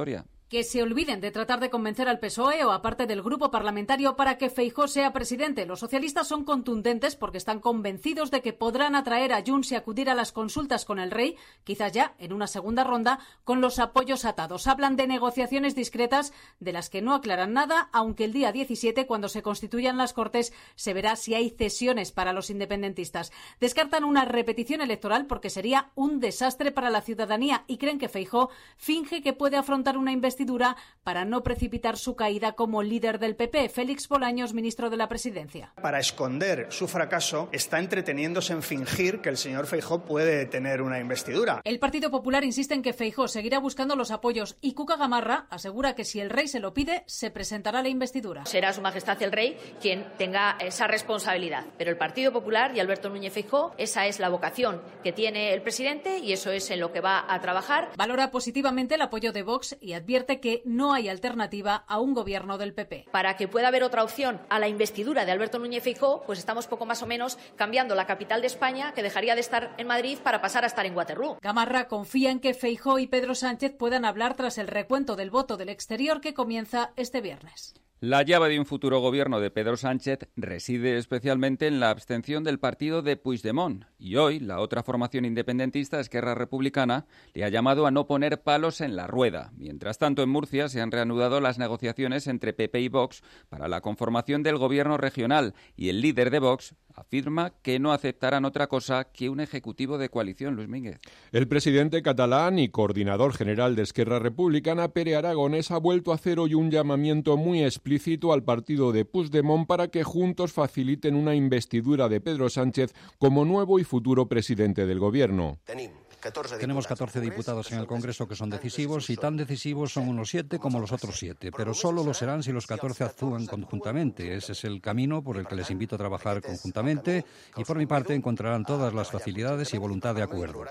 que se olviden de tratar de convencer al PSOE o a parte del grupo parlamentario para que Feijóo sea presidente. Los socialistas son contundentes porque están convencidos de que podrán atraer a Junts y acudir a las consultas con el rey, quizás ya en una segunda ronda, con los apoyos atados. Hablan de negociaciones discretas de las que no aclaran nada, aunque el día 17, cuando se constituyan las Cortes, se verá si hay cesiones para los independentistas. Descartan una repetición electoral porque sería un desastre para la ciudadanía y creen que Feijóo finge que puede afrontar una investidura para no precipitar su caída como líder del PP. Félix Bolaños, ministro de la Presidencia. Para esconder su fracaso, está entreteniéndose en fingir que el señor Feijóo puede tener una investidura. El Partido Popular insiste en que Feijóo seguirá buscando los apoyos y Cuca Gamarra asegura que si el rey se lo pide, se presentará la investidura. Será Su Majestad el Rey quien tenga esa responsabilidad. Pero el Partido Popular y Alberto Núñez Feijóo, esa es la vocación que tiene el presidente y eso es en lo que va a trabajar. Valora positivamente el apoyo de Vox y advierte que no hay alternativa a un gobierno del PP. Para que pueda haber otra opción a la investidura de Alberto Núñez Feijóo, pues estamos poco más o menos cambiando la capital de España, que dejaría de estar en Madrid para pasar a estar en Waterloo. Gamarra confía en que Feijóo y Pedro Sánchez puedan hablar tras el recuento del voto del exterior que comienza este viernes. La llave de un futuro gobierno de Pedro Sánchez reside especialmente en la abstención del partido de Puigdemont. Y hoy, la otra formación independentista, Esquerra Republicana, le ha llamado a no poner palos en la rueda. Mientras tanto, en Murcia se han reanudado las negociaciones entre PP y Vox para la conformación del gobierno regional. Y el líder de Vox afirma que no aceptarán otra cosa que un ejecutivo de coalición, Luis Mínguez. El presidente catalán y coordinador general de Esquerra Republicana, Pere Aragonés, ha vuelto a hacer hoy un llamamiento muy explícito al partido de Puigdemont para que juntos faciliten una investidura de Pedro Sánchez como nuevo y futuro presidente del gobierno. Tenemos 14 diputados en el Congreso que son decisivos y tan decisivos son unos 7 como los otros 7, pero solo lo serán si los 14 actúan conjuntamente. Ese es el camino por el que les invito a trabajar conjuntamente y por mi parte encontrarán todas las facilidades y voluntad de acuerdo.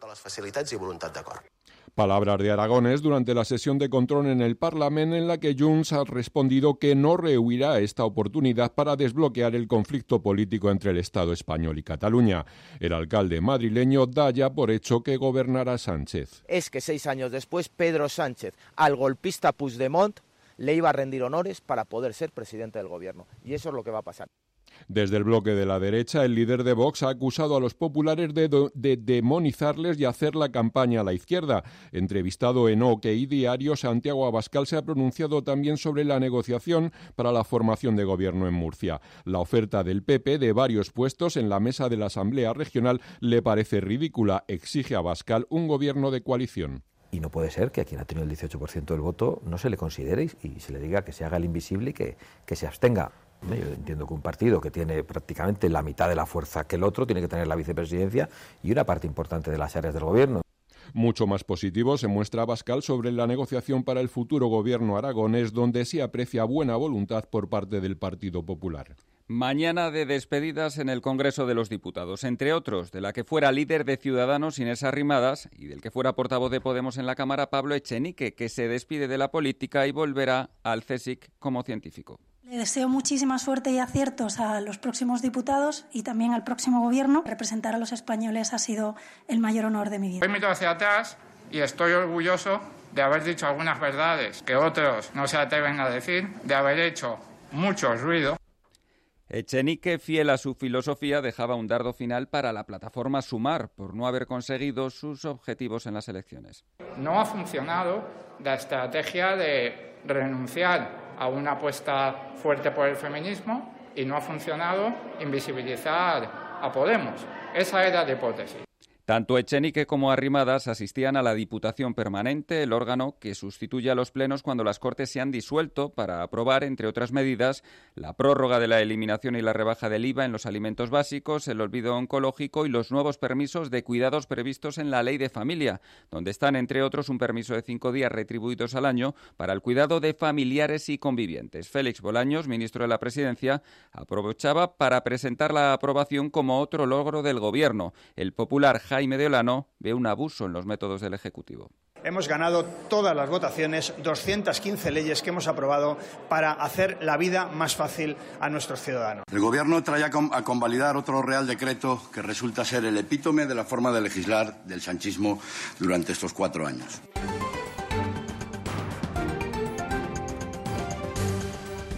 Palabras de Aragonés durante la sesión de control en el Parlamento en la que Junts ha respondido que no rehuirá esta oportunidad para desbloquear el conflicto político entre el Estado español y Cataluña. El alcalde madrileño da ya por hecho que gobernará Sánchez. Es que 6 años después Pedro Sánchez al golpista Puigdemont le iba a rendir honores para poder ser presidente del gobierno. Y eso es lo que va a pasar. Desde el bloque de la derecha, el líder de Vox ha acusado a los populares de demonizarles y hacer la campaña a la izquierda. Entrevistado en OK Diario, Santiago Abascal se ha pronunciado también sobre la negociación para la formación de gobierno en Murcia. La oferta del PP de varios puestos en la mesa de la Asamblea Regional le parece ridícula. Exige a Abascal un gobierno de coalición. Y no puede ser que a quien ha tenido el 18% del voto no se le considere y se le diga que se haga el invisible y que se abstenga. Yo entiendo que un partido que tiene prácticamente la mitad de la fuerza que el otro tiene que tener la vicepresidencia y una parte importante de las áreas del gobierno. Mucho más positivo se muestra Abascal sobre la negociación para el futuro gobierno aragonés, donde se aprecia buena voluntad por parte del Partido Popular. Mañana de despedidas en el Congreso de los Diputados, entre otros, de la que fuera líder de Ciudadanos, Inés Arrimadas, y del que fuera portavoz de Podemos en la Cámara, Pablo Echenique, que se despide de la política y volverá al CSIC como científico. Le deseo muchísima suerte y aciertos a los próximos diputados y también al próximo gobierno. Representar a los españoles ha sido el mayor honor de mi vida. Hoy miro hacia atrás y estoy orgulloso de haber dicho algunas verdades que otros no se atreven a decir, de haber hecho mucho ruido. Echenique, fiel a su filosofía, dejaba un dardo final para la plataforma Sumar por no haber conseguido sus objetivos en las elecciones. No ha funcionado la estrategia de renunciar a una apuesta fuerte por el feminismo y no ha funcionado invisibilizar a Podemos. Esa era la hipótesis. Tanto Echenique como Arrimadas asistían a la Diputación Permanente, el órgano que sustituye a los plenos cuando las Cortes se han disuelto para aprobar, entre otras medidas, la prórroga de la eliminación y la rebaja del IVA en los alimentos básicos, el olvido oncológico y los nuevos permisos de cuidados previstos en la Ley de Familia, donde están, entre otros, un permiso de 5 días retribuidos al año para el cuidado de familiares y convivientes. Félix Bolaños, ministro de la Presidencia, aprovechaba para presentar la aprobación como otro logro del Gobierno. El popular Jaime de Olano ve un abuso en los métodos del Ejecutivo. Hemos ganado todas las votaciones, 215 leyes que hemos aprobado para hacer la vida más fácil a nuestros ciudadanos. El Gobierno trae a convalidar otro Real Decreto que resulta ser el epítome de la forma de legislar del sanchismo durante estos 4 años.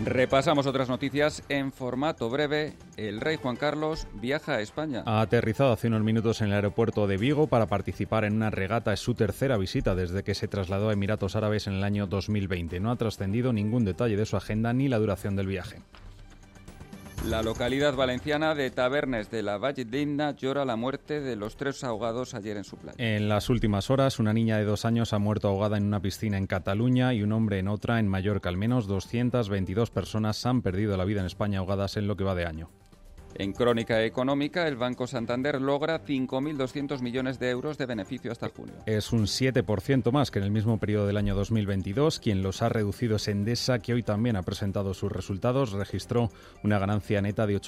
Repasamos otras noticias en formato breve. El rey Juan Carlos viaja a España. Ha aterrizado hace unos minutos en el aeropuerto de Vigo para participar en una regata. Es su tercera visita desde que se trasladó a Emiratos Árabes en el año 2020. No ha trascendido ningún detalle de su agenda ni la duración del viaje. La localidad valenciana de Tabernes de la Valldigna llora la muerte de los 3 ahogados ayer en su playa. En las últimas horas, una niña de 2 años ha muerto ahogada en una piscina en Cataluña y un hombre en otra en Mallorca. Al menos 222 personas han perdido la vida en España ahogadas en lo que va de año. En crónica económica, el Banco Santander logra 5.200 millones de euros de beneficio hasta junio. Es un 7% más que en el mismo periodo del año 2022. Quien los ha reducido es Endesa, que hoy también ha presentado sus resultados. Registró una ganancia neta de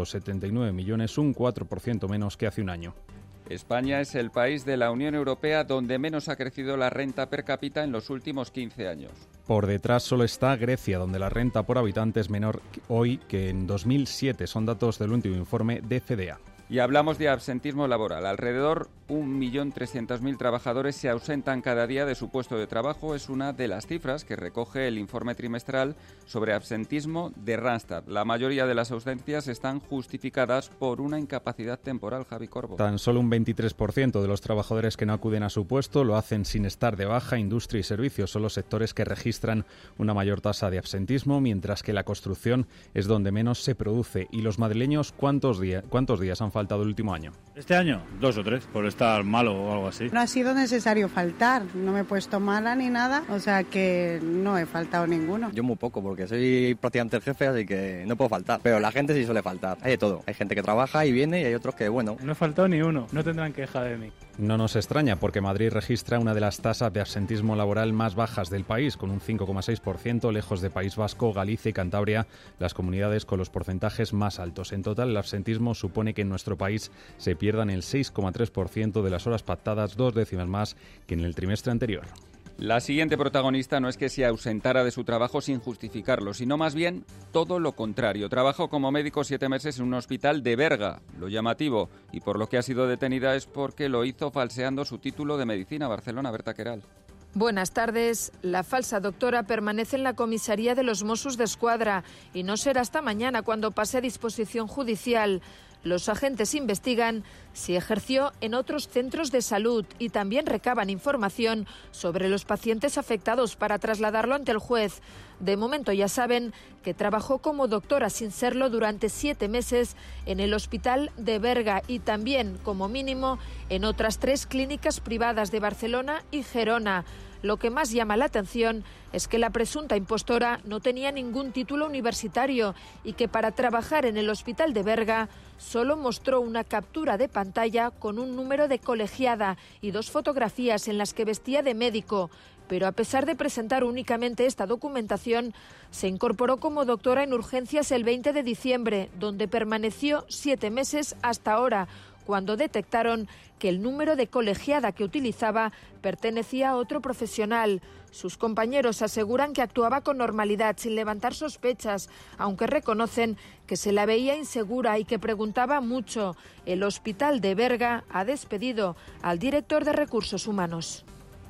879 millones, un 4% menos que hace un año. España es el país de la Unión Europea donde menos ha crecido la renta per cápita en los últimos 15 años. Por detrás solo está Grecia, donde la renta por habitante es menor hoy que en 2007. Son datos del último informe de CDA. Y hablamos de absentismo laboral. Alrededor 1.300.000 trabajadores se ausentan cada día de su puesto de trabajo. Es una de las cifras que recoge el informe trimestral sobre absentismo de Randstad. La mayoría de las ausencias están justificadas por una incapacidad temporal, Javi Corbo. Tan solo un 23% de los trabajadores que no acuden a su puesto lo hacen sin estar de baja. Industria y servicios son los sectores que registran una mayor tasa de absentismo, mientras que la construcción es donde menos se produce. ¿Y los madrileños cuántos días han faltado el último año? Este año, 2 o 3, por estar malo o algo así. No ha sido necesario faltar, no me he puesto mala ni nada, o sea que no he faltado ninguno. Yo muy poco, porque soy prácticamente el jefe, así que no puedo faltar, pero la gente sí suele faltar, hay de todo. Hay gente que trabaja y viene y hay otros que, bueno... No he faltado ni uno, no tendrán queja de mí. No nos extraña, porque Madrid registra una de las tasas de absentismo laboral más bajas del país, con un 5,6%, lejos de País Vasco, Galicia y Cantabria, las comunidades con los porcentajes más altos. En total, el absentismo supone que en nuestro país se pierdan el 6,3% de las horas pactadas, 2 décimas más que en el trimestre anterior. La siguiente protagonista no es que se ausentara de su trabajo sin justificarlo, sino más bien todo lo contrario. Trabajó como médico 7 meses en un hospital de Berga. Lo llamativo, y por lo que ha sido detenida, es porque lo hizo falseando su título de medicina. Barcelona, Berta Queral. Buenas tardes. La falsa doctora permanece en la comisaría de los Mossos d'Esquadra y no será hasta mañana cuando pase a disposición judicial. Los agentes investigan si ejerció en otros centros de salud y también recaban información sobre los pacientes afectados para trasladarlo ante el juez. De momento ya saben que trabajó como doctora sin serlo durante 7 meses en el hospital de Berga y también, como mínimo, en otras 3 clínicas privadas de Barcelona y Gerona. Lo que más llama la atención es que la presunta impostora no tenía ningún título universitario y que para trabajar en el hospital de Berga solo mostró una captura de pantalla con un número de colegiada y 2 fotografías en las que vestía de médico. Pero a pesar de presentar únicamente esta documentación, se incorporó como doctora en urgencias el 20 de diciembre, donde permaneció 7 meses hasta ahora, cuando detectaron que el número de colegiada que utilizaba pertenecía a otro profesional. Sus compañeros aseguran que actuaba con normalidad, sin levantar sospechas, aunque reconocen que se la veía insegura y que preguntaba mucho. El hospital de Berga ha despedido al director de Recursos Humanos.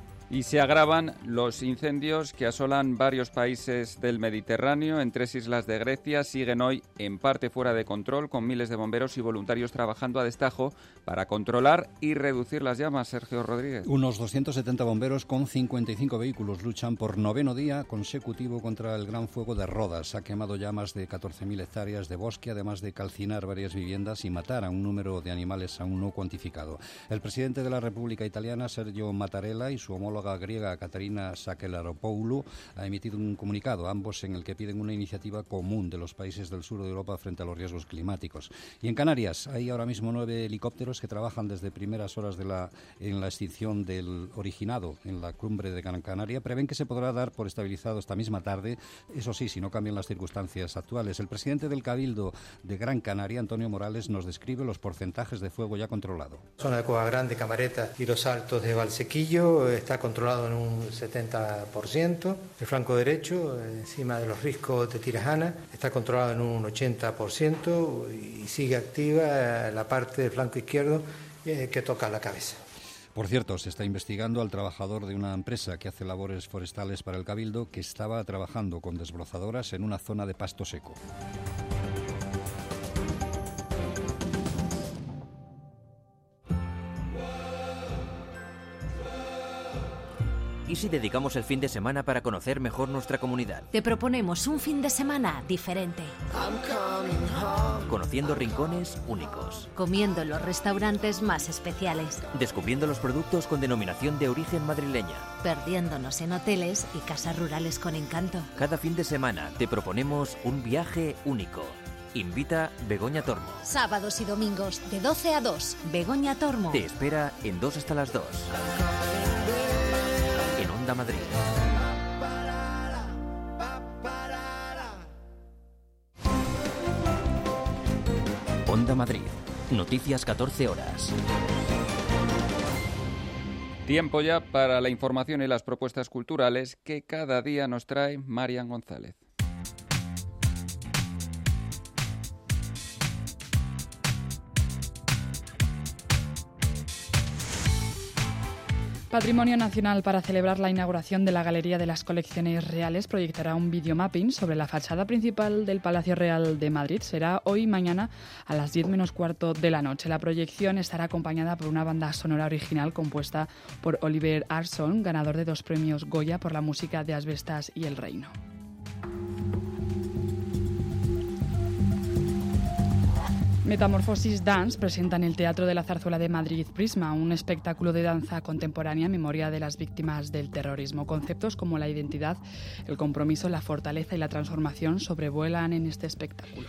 Y se agravan los incendios que asolan varios países del Mediterráneo. En 3 islas de Grecia siguen hoy en parte fuera de control, con miles de bomberos y voluntarios trabajando a destajo para controlar y reducir las llamas. Sergio Rodríguez. Unos 270 bomberos con 55 vehículos luchan por 9º día consecutivo contra el gran fuego de Rodas. Ha quemado ya más de 14.000 hectáreas de bosque, además de calcinar varias viviendas y matar a un número de animales aún no cuantificado. El presidente de la República Italiana, Sergio Mattarella, y su homóloga griega Katarina Sakelaropoulou ha emitido un comunicado, ambos en el que piden una iniciativa común de los países del sur de Europa frente a los riesgos climáticos. Y en Canarias hay ahora mismo 9 helicópteros que trabajan desde primeras horas en la extinción del originado en la cumbre de Gran Canaria. Prevén que se podrá dar por estabilizado esta misma tarde, eso sí, si no cambian las circunstancias actuales. El presidente del Cabildo de Gran Canaria, Antonio Morales, nos describe los porcentajes de fuego ya controlado. Zona de Cueva Grande, Camareta y los Altos de Valsequillo está controlado en un 70%. El flanco derecho, encima de los riscos de Tirajana, está controlado en un 80% y sigue activa la parte del flanco izquierdo que toca la cabeza. Por cierto, se está investigando al trabajador de una empresa que hace labores forestales para el Cabildo que estaba trabajando con desbrozadoras en una zona de pasto seco. ¿Y si dedicamos el fin de semana para conocer mejor nuestra comunidad? Te proponemos un fin de semana diferente. Conociendo rincones únicos. Comiendo en los restaurantes más especiales. Descubriendo los productos con denominación de origen madrileña. Perdiéndonos en hoteles y casas rurales con encanto. Cada fin de semana te proponemos un viaje único. Invita Begoña Tormo. Sábados y domingos de 12 a 2. Begoña Tormo. Te espera en 2 hasta las 2. En Onda Madrid. Onda Madrid. Noticias 14 horas. Tiempo ya para la información y las propuestas culturales que cada día nos trae Marian González. Patrimonio Nacional, para celebrar la inauguración de la Galería de las Colecciones Reales, proyectará un videomapping sobre la fachada principal del Palacio Real de Madrid. Será hoy y mañana a las 10 menos cuarto de la noche. La proyección estará acompañada por una banda sonora original compuesta por Oliver Arson, ganador de 2 premios Goya por la música de Asbestas y El Reino. Metamorfosis Dance presenta en el Teatro de la Zarzuela de Madrid Prisma, un espectáculo de danza contemporánea en memoria de las víctimas del terrorismo. Conceptos como la identidad, el compromiso, la fortaleza y la transformación sobrevuelan en este espectáculo.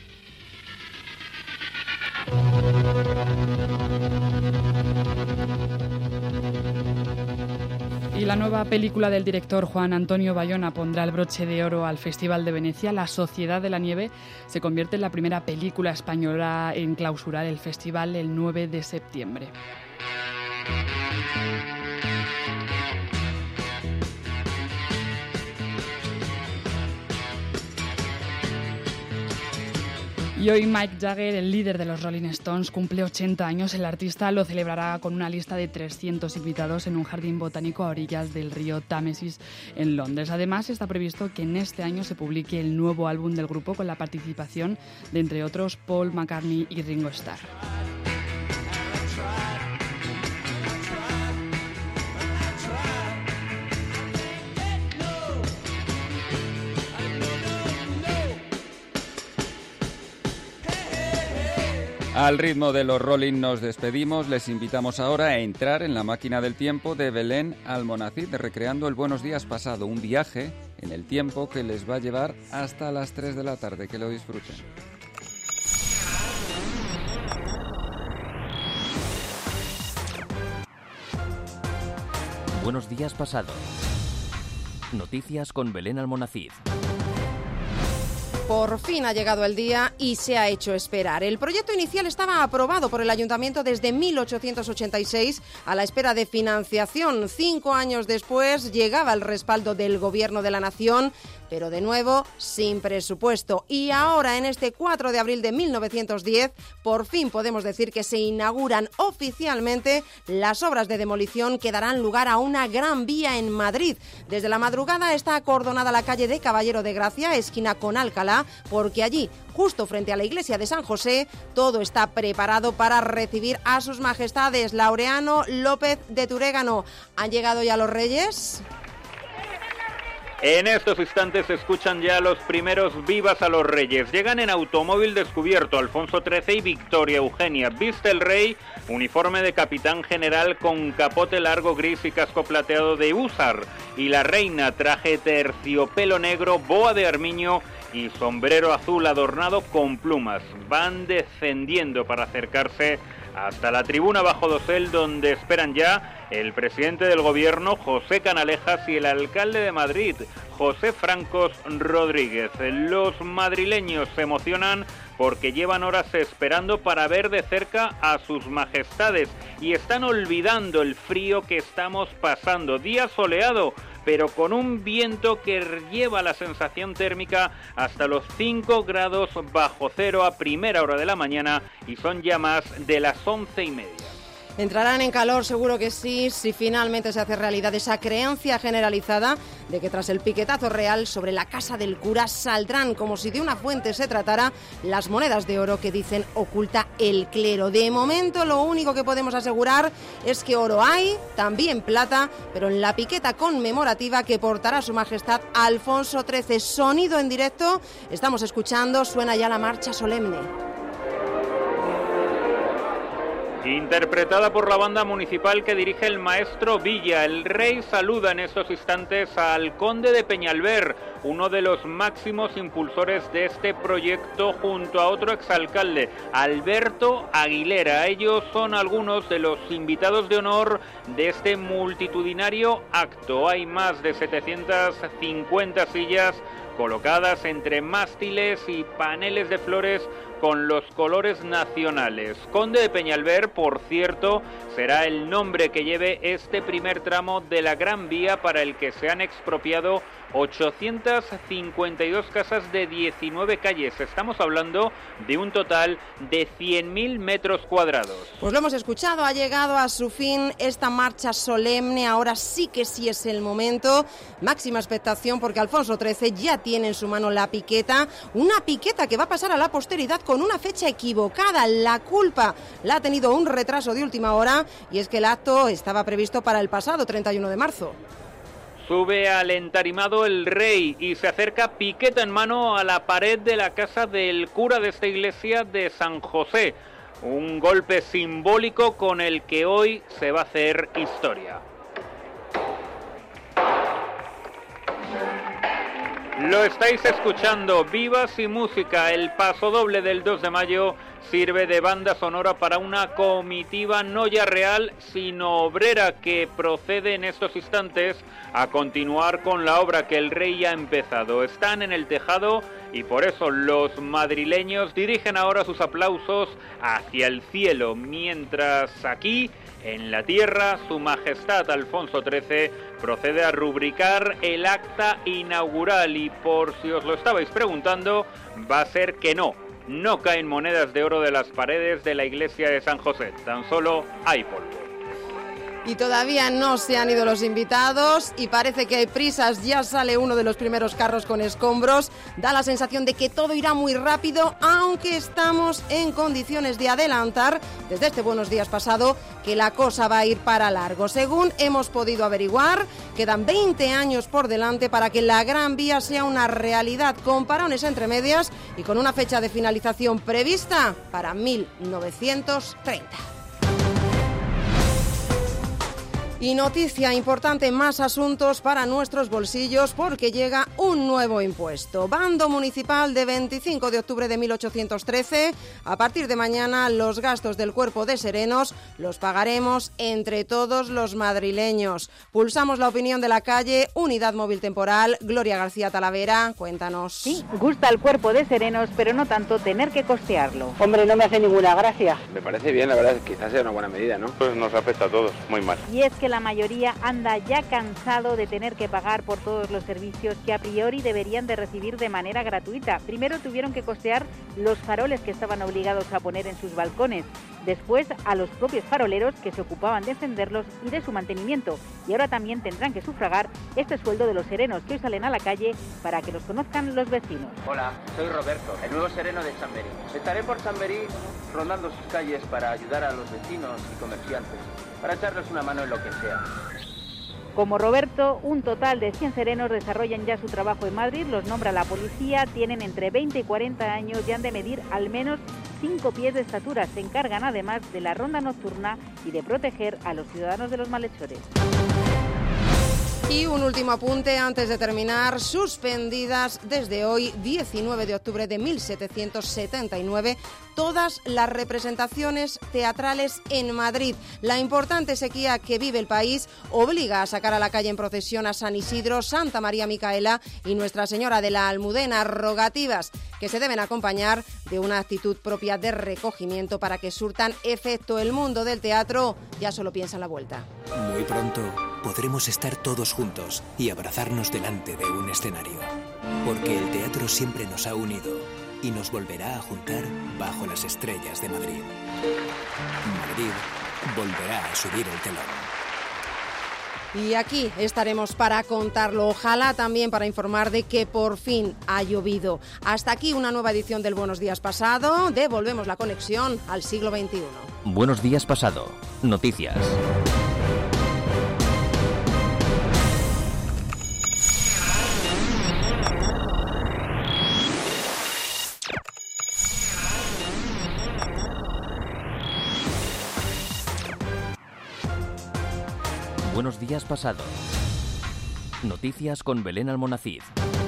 Y la nueva película del director Juan Antonio Bayona pondrá el broche de oro al Festival de Venecia. La Sociedad de la Nieve se convierte en la primera película española en clausurar el festival el 9 de septiembre. Y hoy Mick Jagger, el líder de los Rolling Stones, cumple 80 años. El artista lo celebrará con una lista de 300 invitados en un jardín botánico a orillas del río Támesis en Londres. Además, está previsto que en este año se publique el nuevo álbum del grupo con la participación de, entre otros, Paul McCartney y Ringo Starr. Al ritmo de los Rolling nos despedimos. Les invitamos ahora a entrar en la máquina del tiempo de Belén Almonacid, recreando el Buenos Días pasado, un viaje en el tiempo que les va a llevar hasta las 3 de la tarde. Que lo disfruten. Buenos Días pasado. Noticias con Belén Almonacid. Por fin ha llegado el día y se ha hecho esperar. El proyecto inicial estaba aprobado por el Ayuntamiento desde 1886 a la espera de financiación. 5 años después llegaba el respaldo del Gobierno de la Nación, pero de nuevo sin presupuesto. Y ahora, en este 4 de abril de 1910, por fin podemos decir que se inauguran oficialmente las obras de demolición que darán lugar a una gran vía en Madrid. Desde la madrugada está acordonada la calle de Caballero de Gracia, esquina con Alcalá, porque allí, justo frente a la iglesia de San José, todo está preparado para recibir a sus majestades. Laureano López de Turégano. ¿Han llegado ya los Reyes? En estos instantes se escuchan ya los primeros vivas a los Reyes. Llegan en automóvil descubierto Alfonso XIII y Victoria Eugenia. Viste el rey, uniforme de capitán general con capote largo gris y casco plateado de húsar. Y la reina, traje terciopelo negro, boa de armiño y sombrero azul adornado con plumas. Van descendiendo para acercarse hasta la tribuna bajo dosel, donde esperan ya el presidente del gobierno, José Canalejas, y el alcalde de Madrid, José Francos Rodríguez. Los madrileños se emocionan porque llevan horas esperando para ver de cerca a sus majestades y están olvidando el frío que estamos pasando. Día soleado, pero con un viento que lleva la sensación térmica hasta los 5 grados bajo cero a primera hora de la mañana, y son ya más de las 11:30. Entrarán en calor, seguro que sí, si finalmente se hace realidad esa creencia generalizada de que tras el piquetazo real sobre la casa del cura saldrán, como si de una fuente se tratara, las monedas de oro que dicen oculta el clero. De momento lo único que podemos asegurar es que oro hay, también plata, pero en la piqueta conmemorativa que portará Su Majestad Alfonso XIII. Sonido en directo, estamos escuchando, suena ya la marcha solemne. Interpretada por la banda municipal que dirige el maestro Villa, el rey saluda en estos instantes al conde de Peñalver, uno de los máximos impulsores de este proyecto, junto a otro exalcalde, Alberto Aguilera. Ellos son algunos de los invitados de honor de este multitudinario acto. Hay más de 750 sillas colocadas entre mástiles y paneles de flores con los colores nacionales. Conde de Peñalver, por cierto, será el nombre que lleve este primer tramo de la Gran Vía, para el que se han expropiado 852 casas de 19 calles. Estamos hablando de un total de 100.000 metros cuadrados. Pues lo hemos escuchado, ha llegado a su fin esta marcha solemne. Ahora sí que sí es el momento. Máxima expectación porque Alfonso XIII ya tiene en su mano la piqueta. Una piqueta que va a pasar a la posteridad con una fecha equivocada. La culpa la ha tenido un retraso de última hora, y es que el acto estaba previsto para el pasado 31 de marzo. Sube al entarimado el rey y se acerca piqueta en mano a la pared de la casa del cura de esta iglesia de San José. Un golpe simbólico con el que hoy se va a hacer historia. Lo estáis escuchando, vivas y música. El pasodoble del 2 de mayo sirve de banda sonora para una comitiva no ya real, sino obrera, que procede en estos instantes a continuar con la obra que el rey ya ha empezado. Están en el tejado y por eso los madrileños dirigen ahora sus aplausos hacia el cielo, mientras aquí, en la tierra, Su Majestad Alfonso XIII procede a rubricar el acta inaugural. Y por si os lo estabais preguntando, va a ser que no caen monedas de oro de las paredes de la iglesia de San José, tan solo hay polvo. Y todavía no se han ido los invitados y parece que hay prisas. Ya sale uno de los primeros carros con escombros. Da la sensación de que todo irá muy rápido, aunque estamos en condiciones de adelantar desde este Buenos Días pasado que la cosa va a ir para largo. Según hemos podido averiguar, quedan 20 años por delante para que la Gran Vía sea una realidad, con parones entre medias y con una fecha de finalización prevista para 1930. Y noticia importante, más asuntos para nuestros bolsillos, porque llega un nuevo impuesto. Bando municipal de 25 de octubre de 1813. A partir de mañana los gastos del cuerpo de serenos los pagaremos entre todos los madrileños. Pulsamos la opinión de la calle. Unidad Móvil Temporal. Gloria García Talavera, cuéntanos. Sí, gusta el cuerpo de serenos, pero no tanto tener que costearlo. Hombre, no me hace ninguna gracia. Me parece bien, la verdad, quizás sea una buena medida, ¿no? Pues nos afecta a todos, muy mal. Y es que la mayoría anda ya cansado de tener que pagar por todos los servicios que a priori deberían de recibir de manera gratuita. Primero tuvieron que costear los faroles que estaban obligados a poner en sus balcones, después a los propios faroleros que se ocupaban de encenderlos y de su mantenimiento, y ahora también tendrán que sufragar este sueldo de los serenos que hoy salen a la calle para que los conozcan los vecinos. Hola, soy Roberto, el nuevo sereno de Chamberí. Estaré por Chamberí rondando sus calles para ayudar a los vecinos y comerciantes, para echarles una mano en lo que sea. Como Roberto, un total de 100 serenos desarrollan ya su trabajo en Madrid, los nombra la policía, tienen entre 20 y 40 años y han de medir al menos 5 pies de estatura. Se encargan además de la ronda nocturna y de proteger a los ciudadanos de los malhechores. Y un último apunte antes de terminar. Suspendidas desde hoy, 19 de octubre de 1779, todas las representaciones teatrales en Madrid. La importante sequía que vive el país obliga a sacar a la calle en procesión a San Isidro, Santa María Micaela y Nuestra Señora de la Almudena, rogativas que se deben acompañar de una actitud propia de recogimiento para que surtan efecto. El mundo del teatro ya solo piensa en la vuelta. Muy pronto podremos estar todos juntos y abrazarnos delante de un escenario, porque el teatro siempre nos ha unido y nos volverá a juntar bajo las estrellas de Madrid. Madrid volverá a subir el telón. Y aquí estaremos para contarlo, ojalá también para informar de que por fin ha llovido. Hasta aquí una nueva edición del Buenos Días Pasado. Devolvemos la conexión al siglo XXI. Buenos Días Pasado. Noticias. Buenos Días Pasado. Noticias con Belén Almonacid.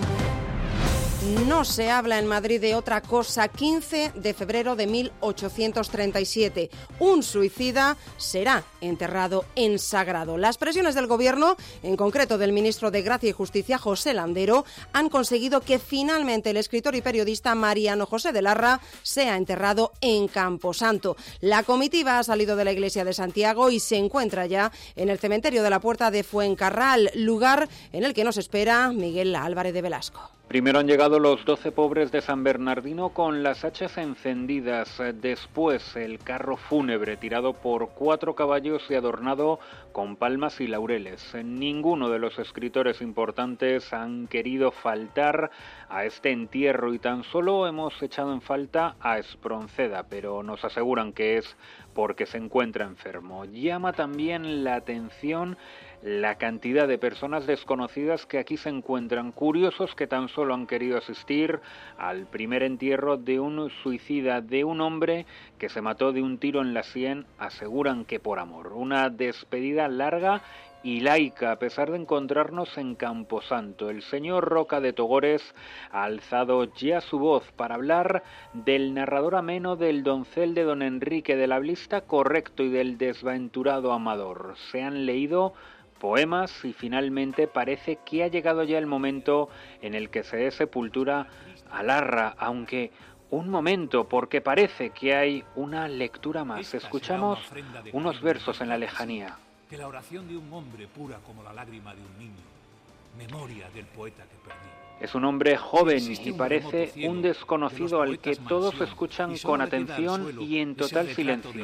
No se habla en Madrid de otra cosa. 15 de febrero de 1837. Un suicida será enterrado en Sagrado. Las presiones del Gobierno, en concreto del ministro de Gracia y Justicia, José Landero, han conseguido que finalmente el escritor y periodista Mariano José de Larra sea enterrado en Camposanto. La comitiva ha salido de la iglesia de Santiago y se encuentra ya en el cementerio de la Puerta de Fuencarral, lugar en el que nos espera Miguel Álvarez de Velasco. Primero han llegado los 12 pobres de San Bernardino con las hachas encendidas. Después el carro fúnebre tirado por 4 caballos y adornado con palmas y laureles. Ninguno de los escritores importantes han querido faltar a este entierro y tan solo hemos echado en falta a Espronceda, pero nos aseguran que es porque se encuentra enfermo. Llama también la atención la cantidad de personas desconocidas que aquí se encuentran, curiosos que tan solo han querido asistir al primer entierro de un suicida, de un hombre que se mató de un tiro en la sien, aseguran que por amor. Una despedida larga y laica, a pesar de encontrarnos en Camposanto. El señor Roca de Togores ha alzado ya su voz para hablar del narrador ameno del doncel de don Enrique, del hablista correcto y del desventurado amador. Se han leído poemas y finalmente parece que ha llegado ya el momento en el que se dé sepultura a Larra, aunque un momento, porque parece que hay una lectura más. Escuchamos unos versos en la lejanía. Que la oración de un hombre pura como la lágrima de un niño, memoria del poeta que perdí. Es un hombre joven y parece un desconocido al que todos escuchan con atención y en total silencio.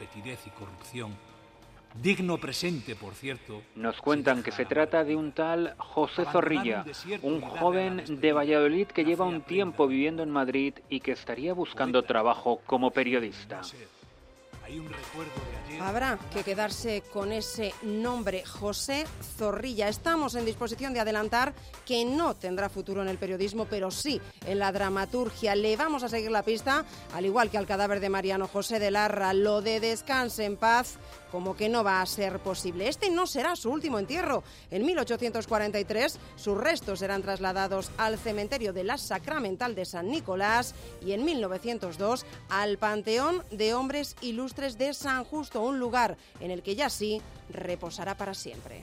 Digno presente, por cierto. Nos cuentan que se trata de un tal José Zorrilla, un joven de Valladolid que lleva un tiempo viviendo en Madrid y que estaría buscando trabajo como periodista. Habrá que quedarse con ese nombre, José Zorrilla. Estamos en disposición de adelantar que no tendrá futuro en el periodismo, pero sí en la dramaturgia. Le vamos a seguir la pista, al igual que al cadáver de Mariano José de Larra. Lo de descanse en paz, como que no va a ser posible. Este no será su último entierro. En 1843 sus restos serán trasladados al cementerio de la Sacramental de San Nicolás y en 1902 al Panteón de Hombres Ilustres de San Justo, un lugar en el que ya sí reposará para siempre.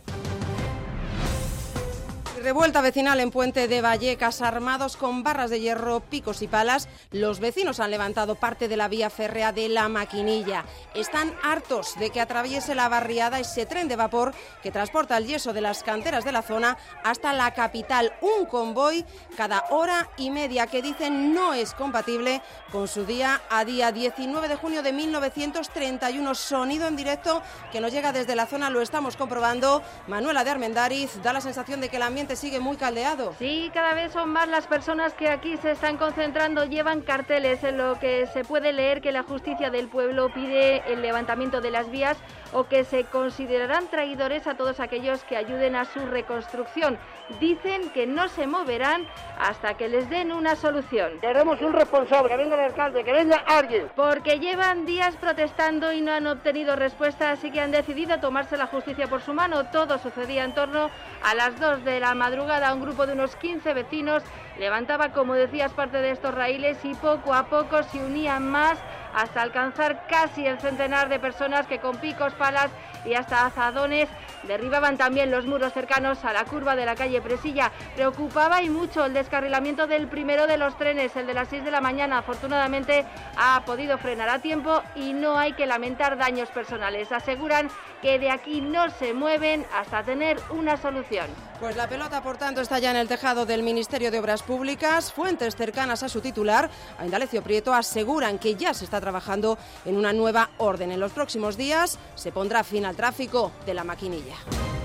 Revuelta vecinal en Puente de Vallecas, armados con barras de hierro, picos y palas. Los vecinos han levantado parte de la vía férrea de La Maquinilla. Están hartos de que atraviese la barriada ese tren de vapor que transporta el yeso de las canteras de la zona hasta la capital. Un convoy cada hora y media que dicen no es compatible con su día a día. 19 de junio de 1931, sonido en directo que nos llega desde la zona, lo estamos comprobando. Manuela de Armendáriz, da la sensación de que el ambiente sigue muy caldeado. Sí, cada vez son más las personas que aquí se están concentrando, llevan carteles en lo que se puede leer que la justicia del pueblo pide el levantamiento de las vías o que se considerarán traidores a todos aquellos que ayuden a su reconstrucción. Dicen que no se moverán hasta que les den una solución. Queremos un responsable, que venga el alcalde, que venga alguien. Porque llevan días protestando y no han obtenido respuesta, así que han decidido tomarse la justicia por su mano. Todo sucedía en torno a las 2 de la madrugada. Un grupo de unos 15 vecinos levantaba, como decías, parte de estos raíles y poco a poco se unían más hasta alcanzar casi el centenar de personas que con picos, palas y hasta azadones derribaban también los muros cercanos a la curva de la calle Presilla. Preocupaba y mucho el descarrilamiento del primero de los trenes, el de las 6 de la mañana. Afortunadamente ha podido frenar a tiempo y no hay que lamentar daños personales. Aseguran que de aquí no se mueven hasta tener una solución. Pues la pelota, por tanto, está ya en el tejado del Ministerio de Obras Públicas. Fuentes cercanas a su titular, a Indalecio Prieto, aseguran que ya se está trabajando en una nueva orden. En los próximos días se pondrá fin al tráfico de la maquinilla.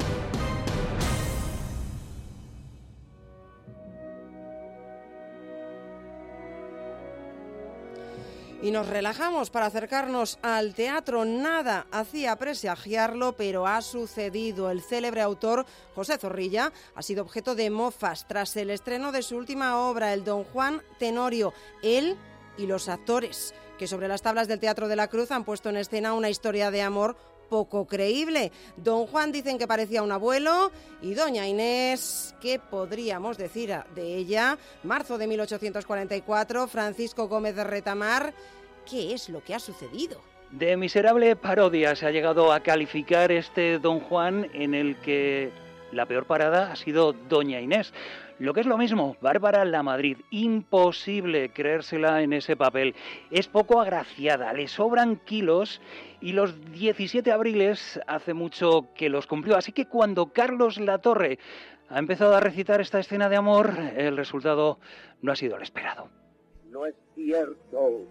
Y nos relajamos para acercarnos al teatro. Nada hacía presagiarlo, pero ha sucedido. El célebre autor José Zorrilla ha sido objeto de mofas tras el estreno de su última obra, el Don Juan Tenorio. Él y los actores, que sobre las tablas del Teatro de la Cruz han puesto en escena una historia de amor poco creíble. Don Juan dicen que parecía un abuelo y doña Inés, ¿qué podríamos decir de ella? Marzo de 1844, Francisco Gómez de Retamar. ¿Qué es lo que ha sucedido? De miserable parodia se ha llegado a calificar este Don Juan, en el que la peor parada ha sido doña Inés. Lo que es lo mismo, Bárbara Lamadrid, imposible creérsela en ese papel. Es poco agraciada, le sobran kilos y los 17 abriles hace mucho que los cumplió. Así que cuando Carlos Latorre ha empezado a recitar esta escena de amor, el resultado no ha sido el esperado. No es cierto,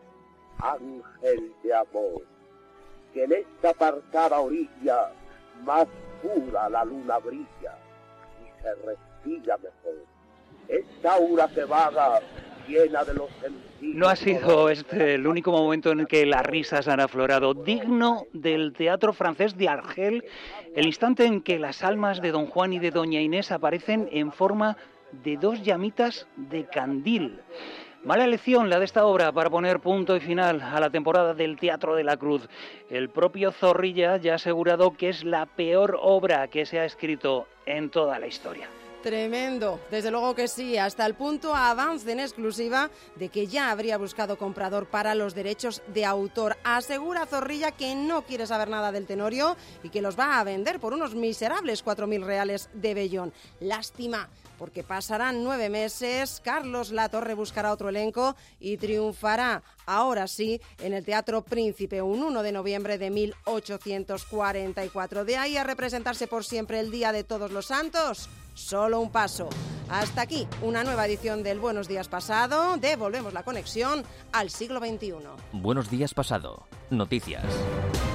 ángel de amor, que en esta apartada orilla más pura la luna brilla y se respira mejor. Esta aura que vaga, llena de los sentidos. No ha sido este el único momento en que las risas han aflorado. Digno del teatro francés de Argel, el instante en que las almas de Don Juan y de doña Inés aparecen en forma de dos llamitas de candil. Mala elección la de esta obra para poner punto y final a la temporada del Teatro de la Cruz. El propio Zorrilla ya ha asegurado que es la peor obra que se ha escrito en toda la historia. Tremendo, desde luego que sí, hasta el punto avance en exclusiva de que ya habría buscado comprador para los derechos de autor. Asegura Zorrilla que no quiere saber nada del Tenorio y que los va a vender por unos miserables 4.000 reales de vellón. Lástima, porque pasarán 9 meses, Carlos Latorre buscará otro elenco y triunfará, ahora sí, en el Teatro Príncipe, un 1 de noviembre de 1844. De ahí a representarse por siempre el Día de Todos los Santos, solo un paso. Hasta aquí, una nueva edición del Buenos Días Pasado. Devolvemos la conexión al siglo XXI. Buenos Días Pasado. Noticias.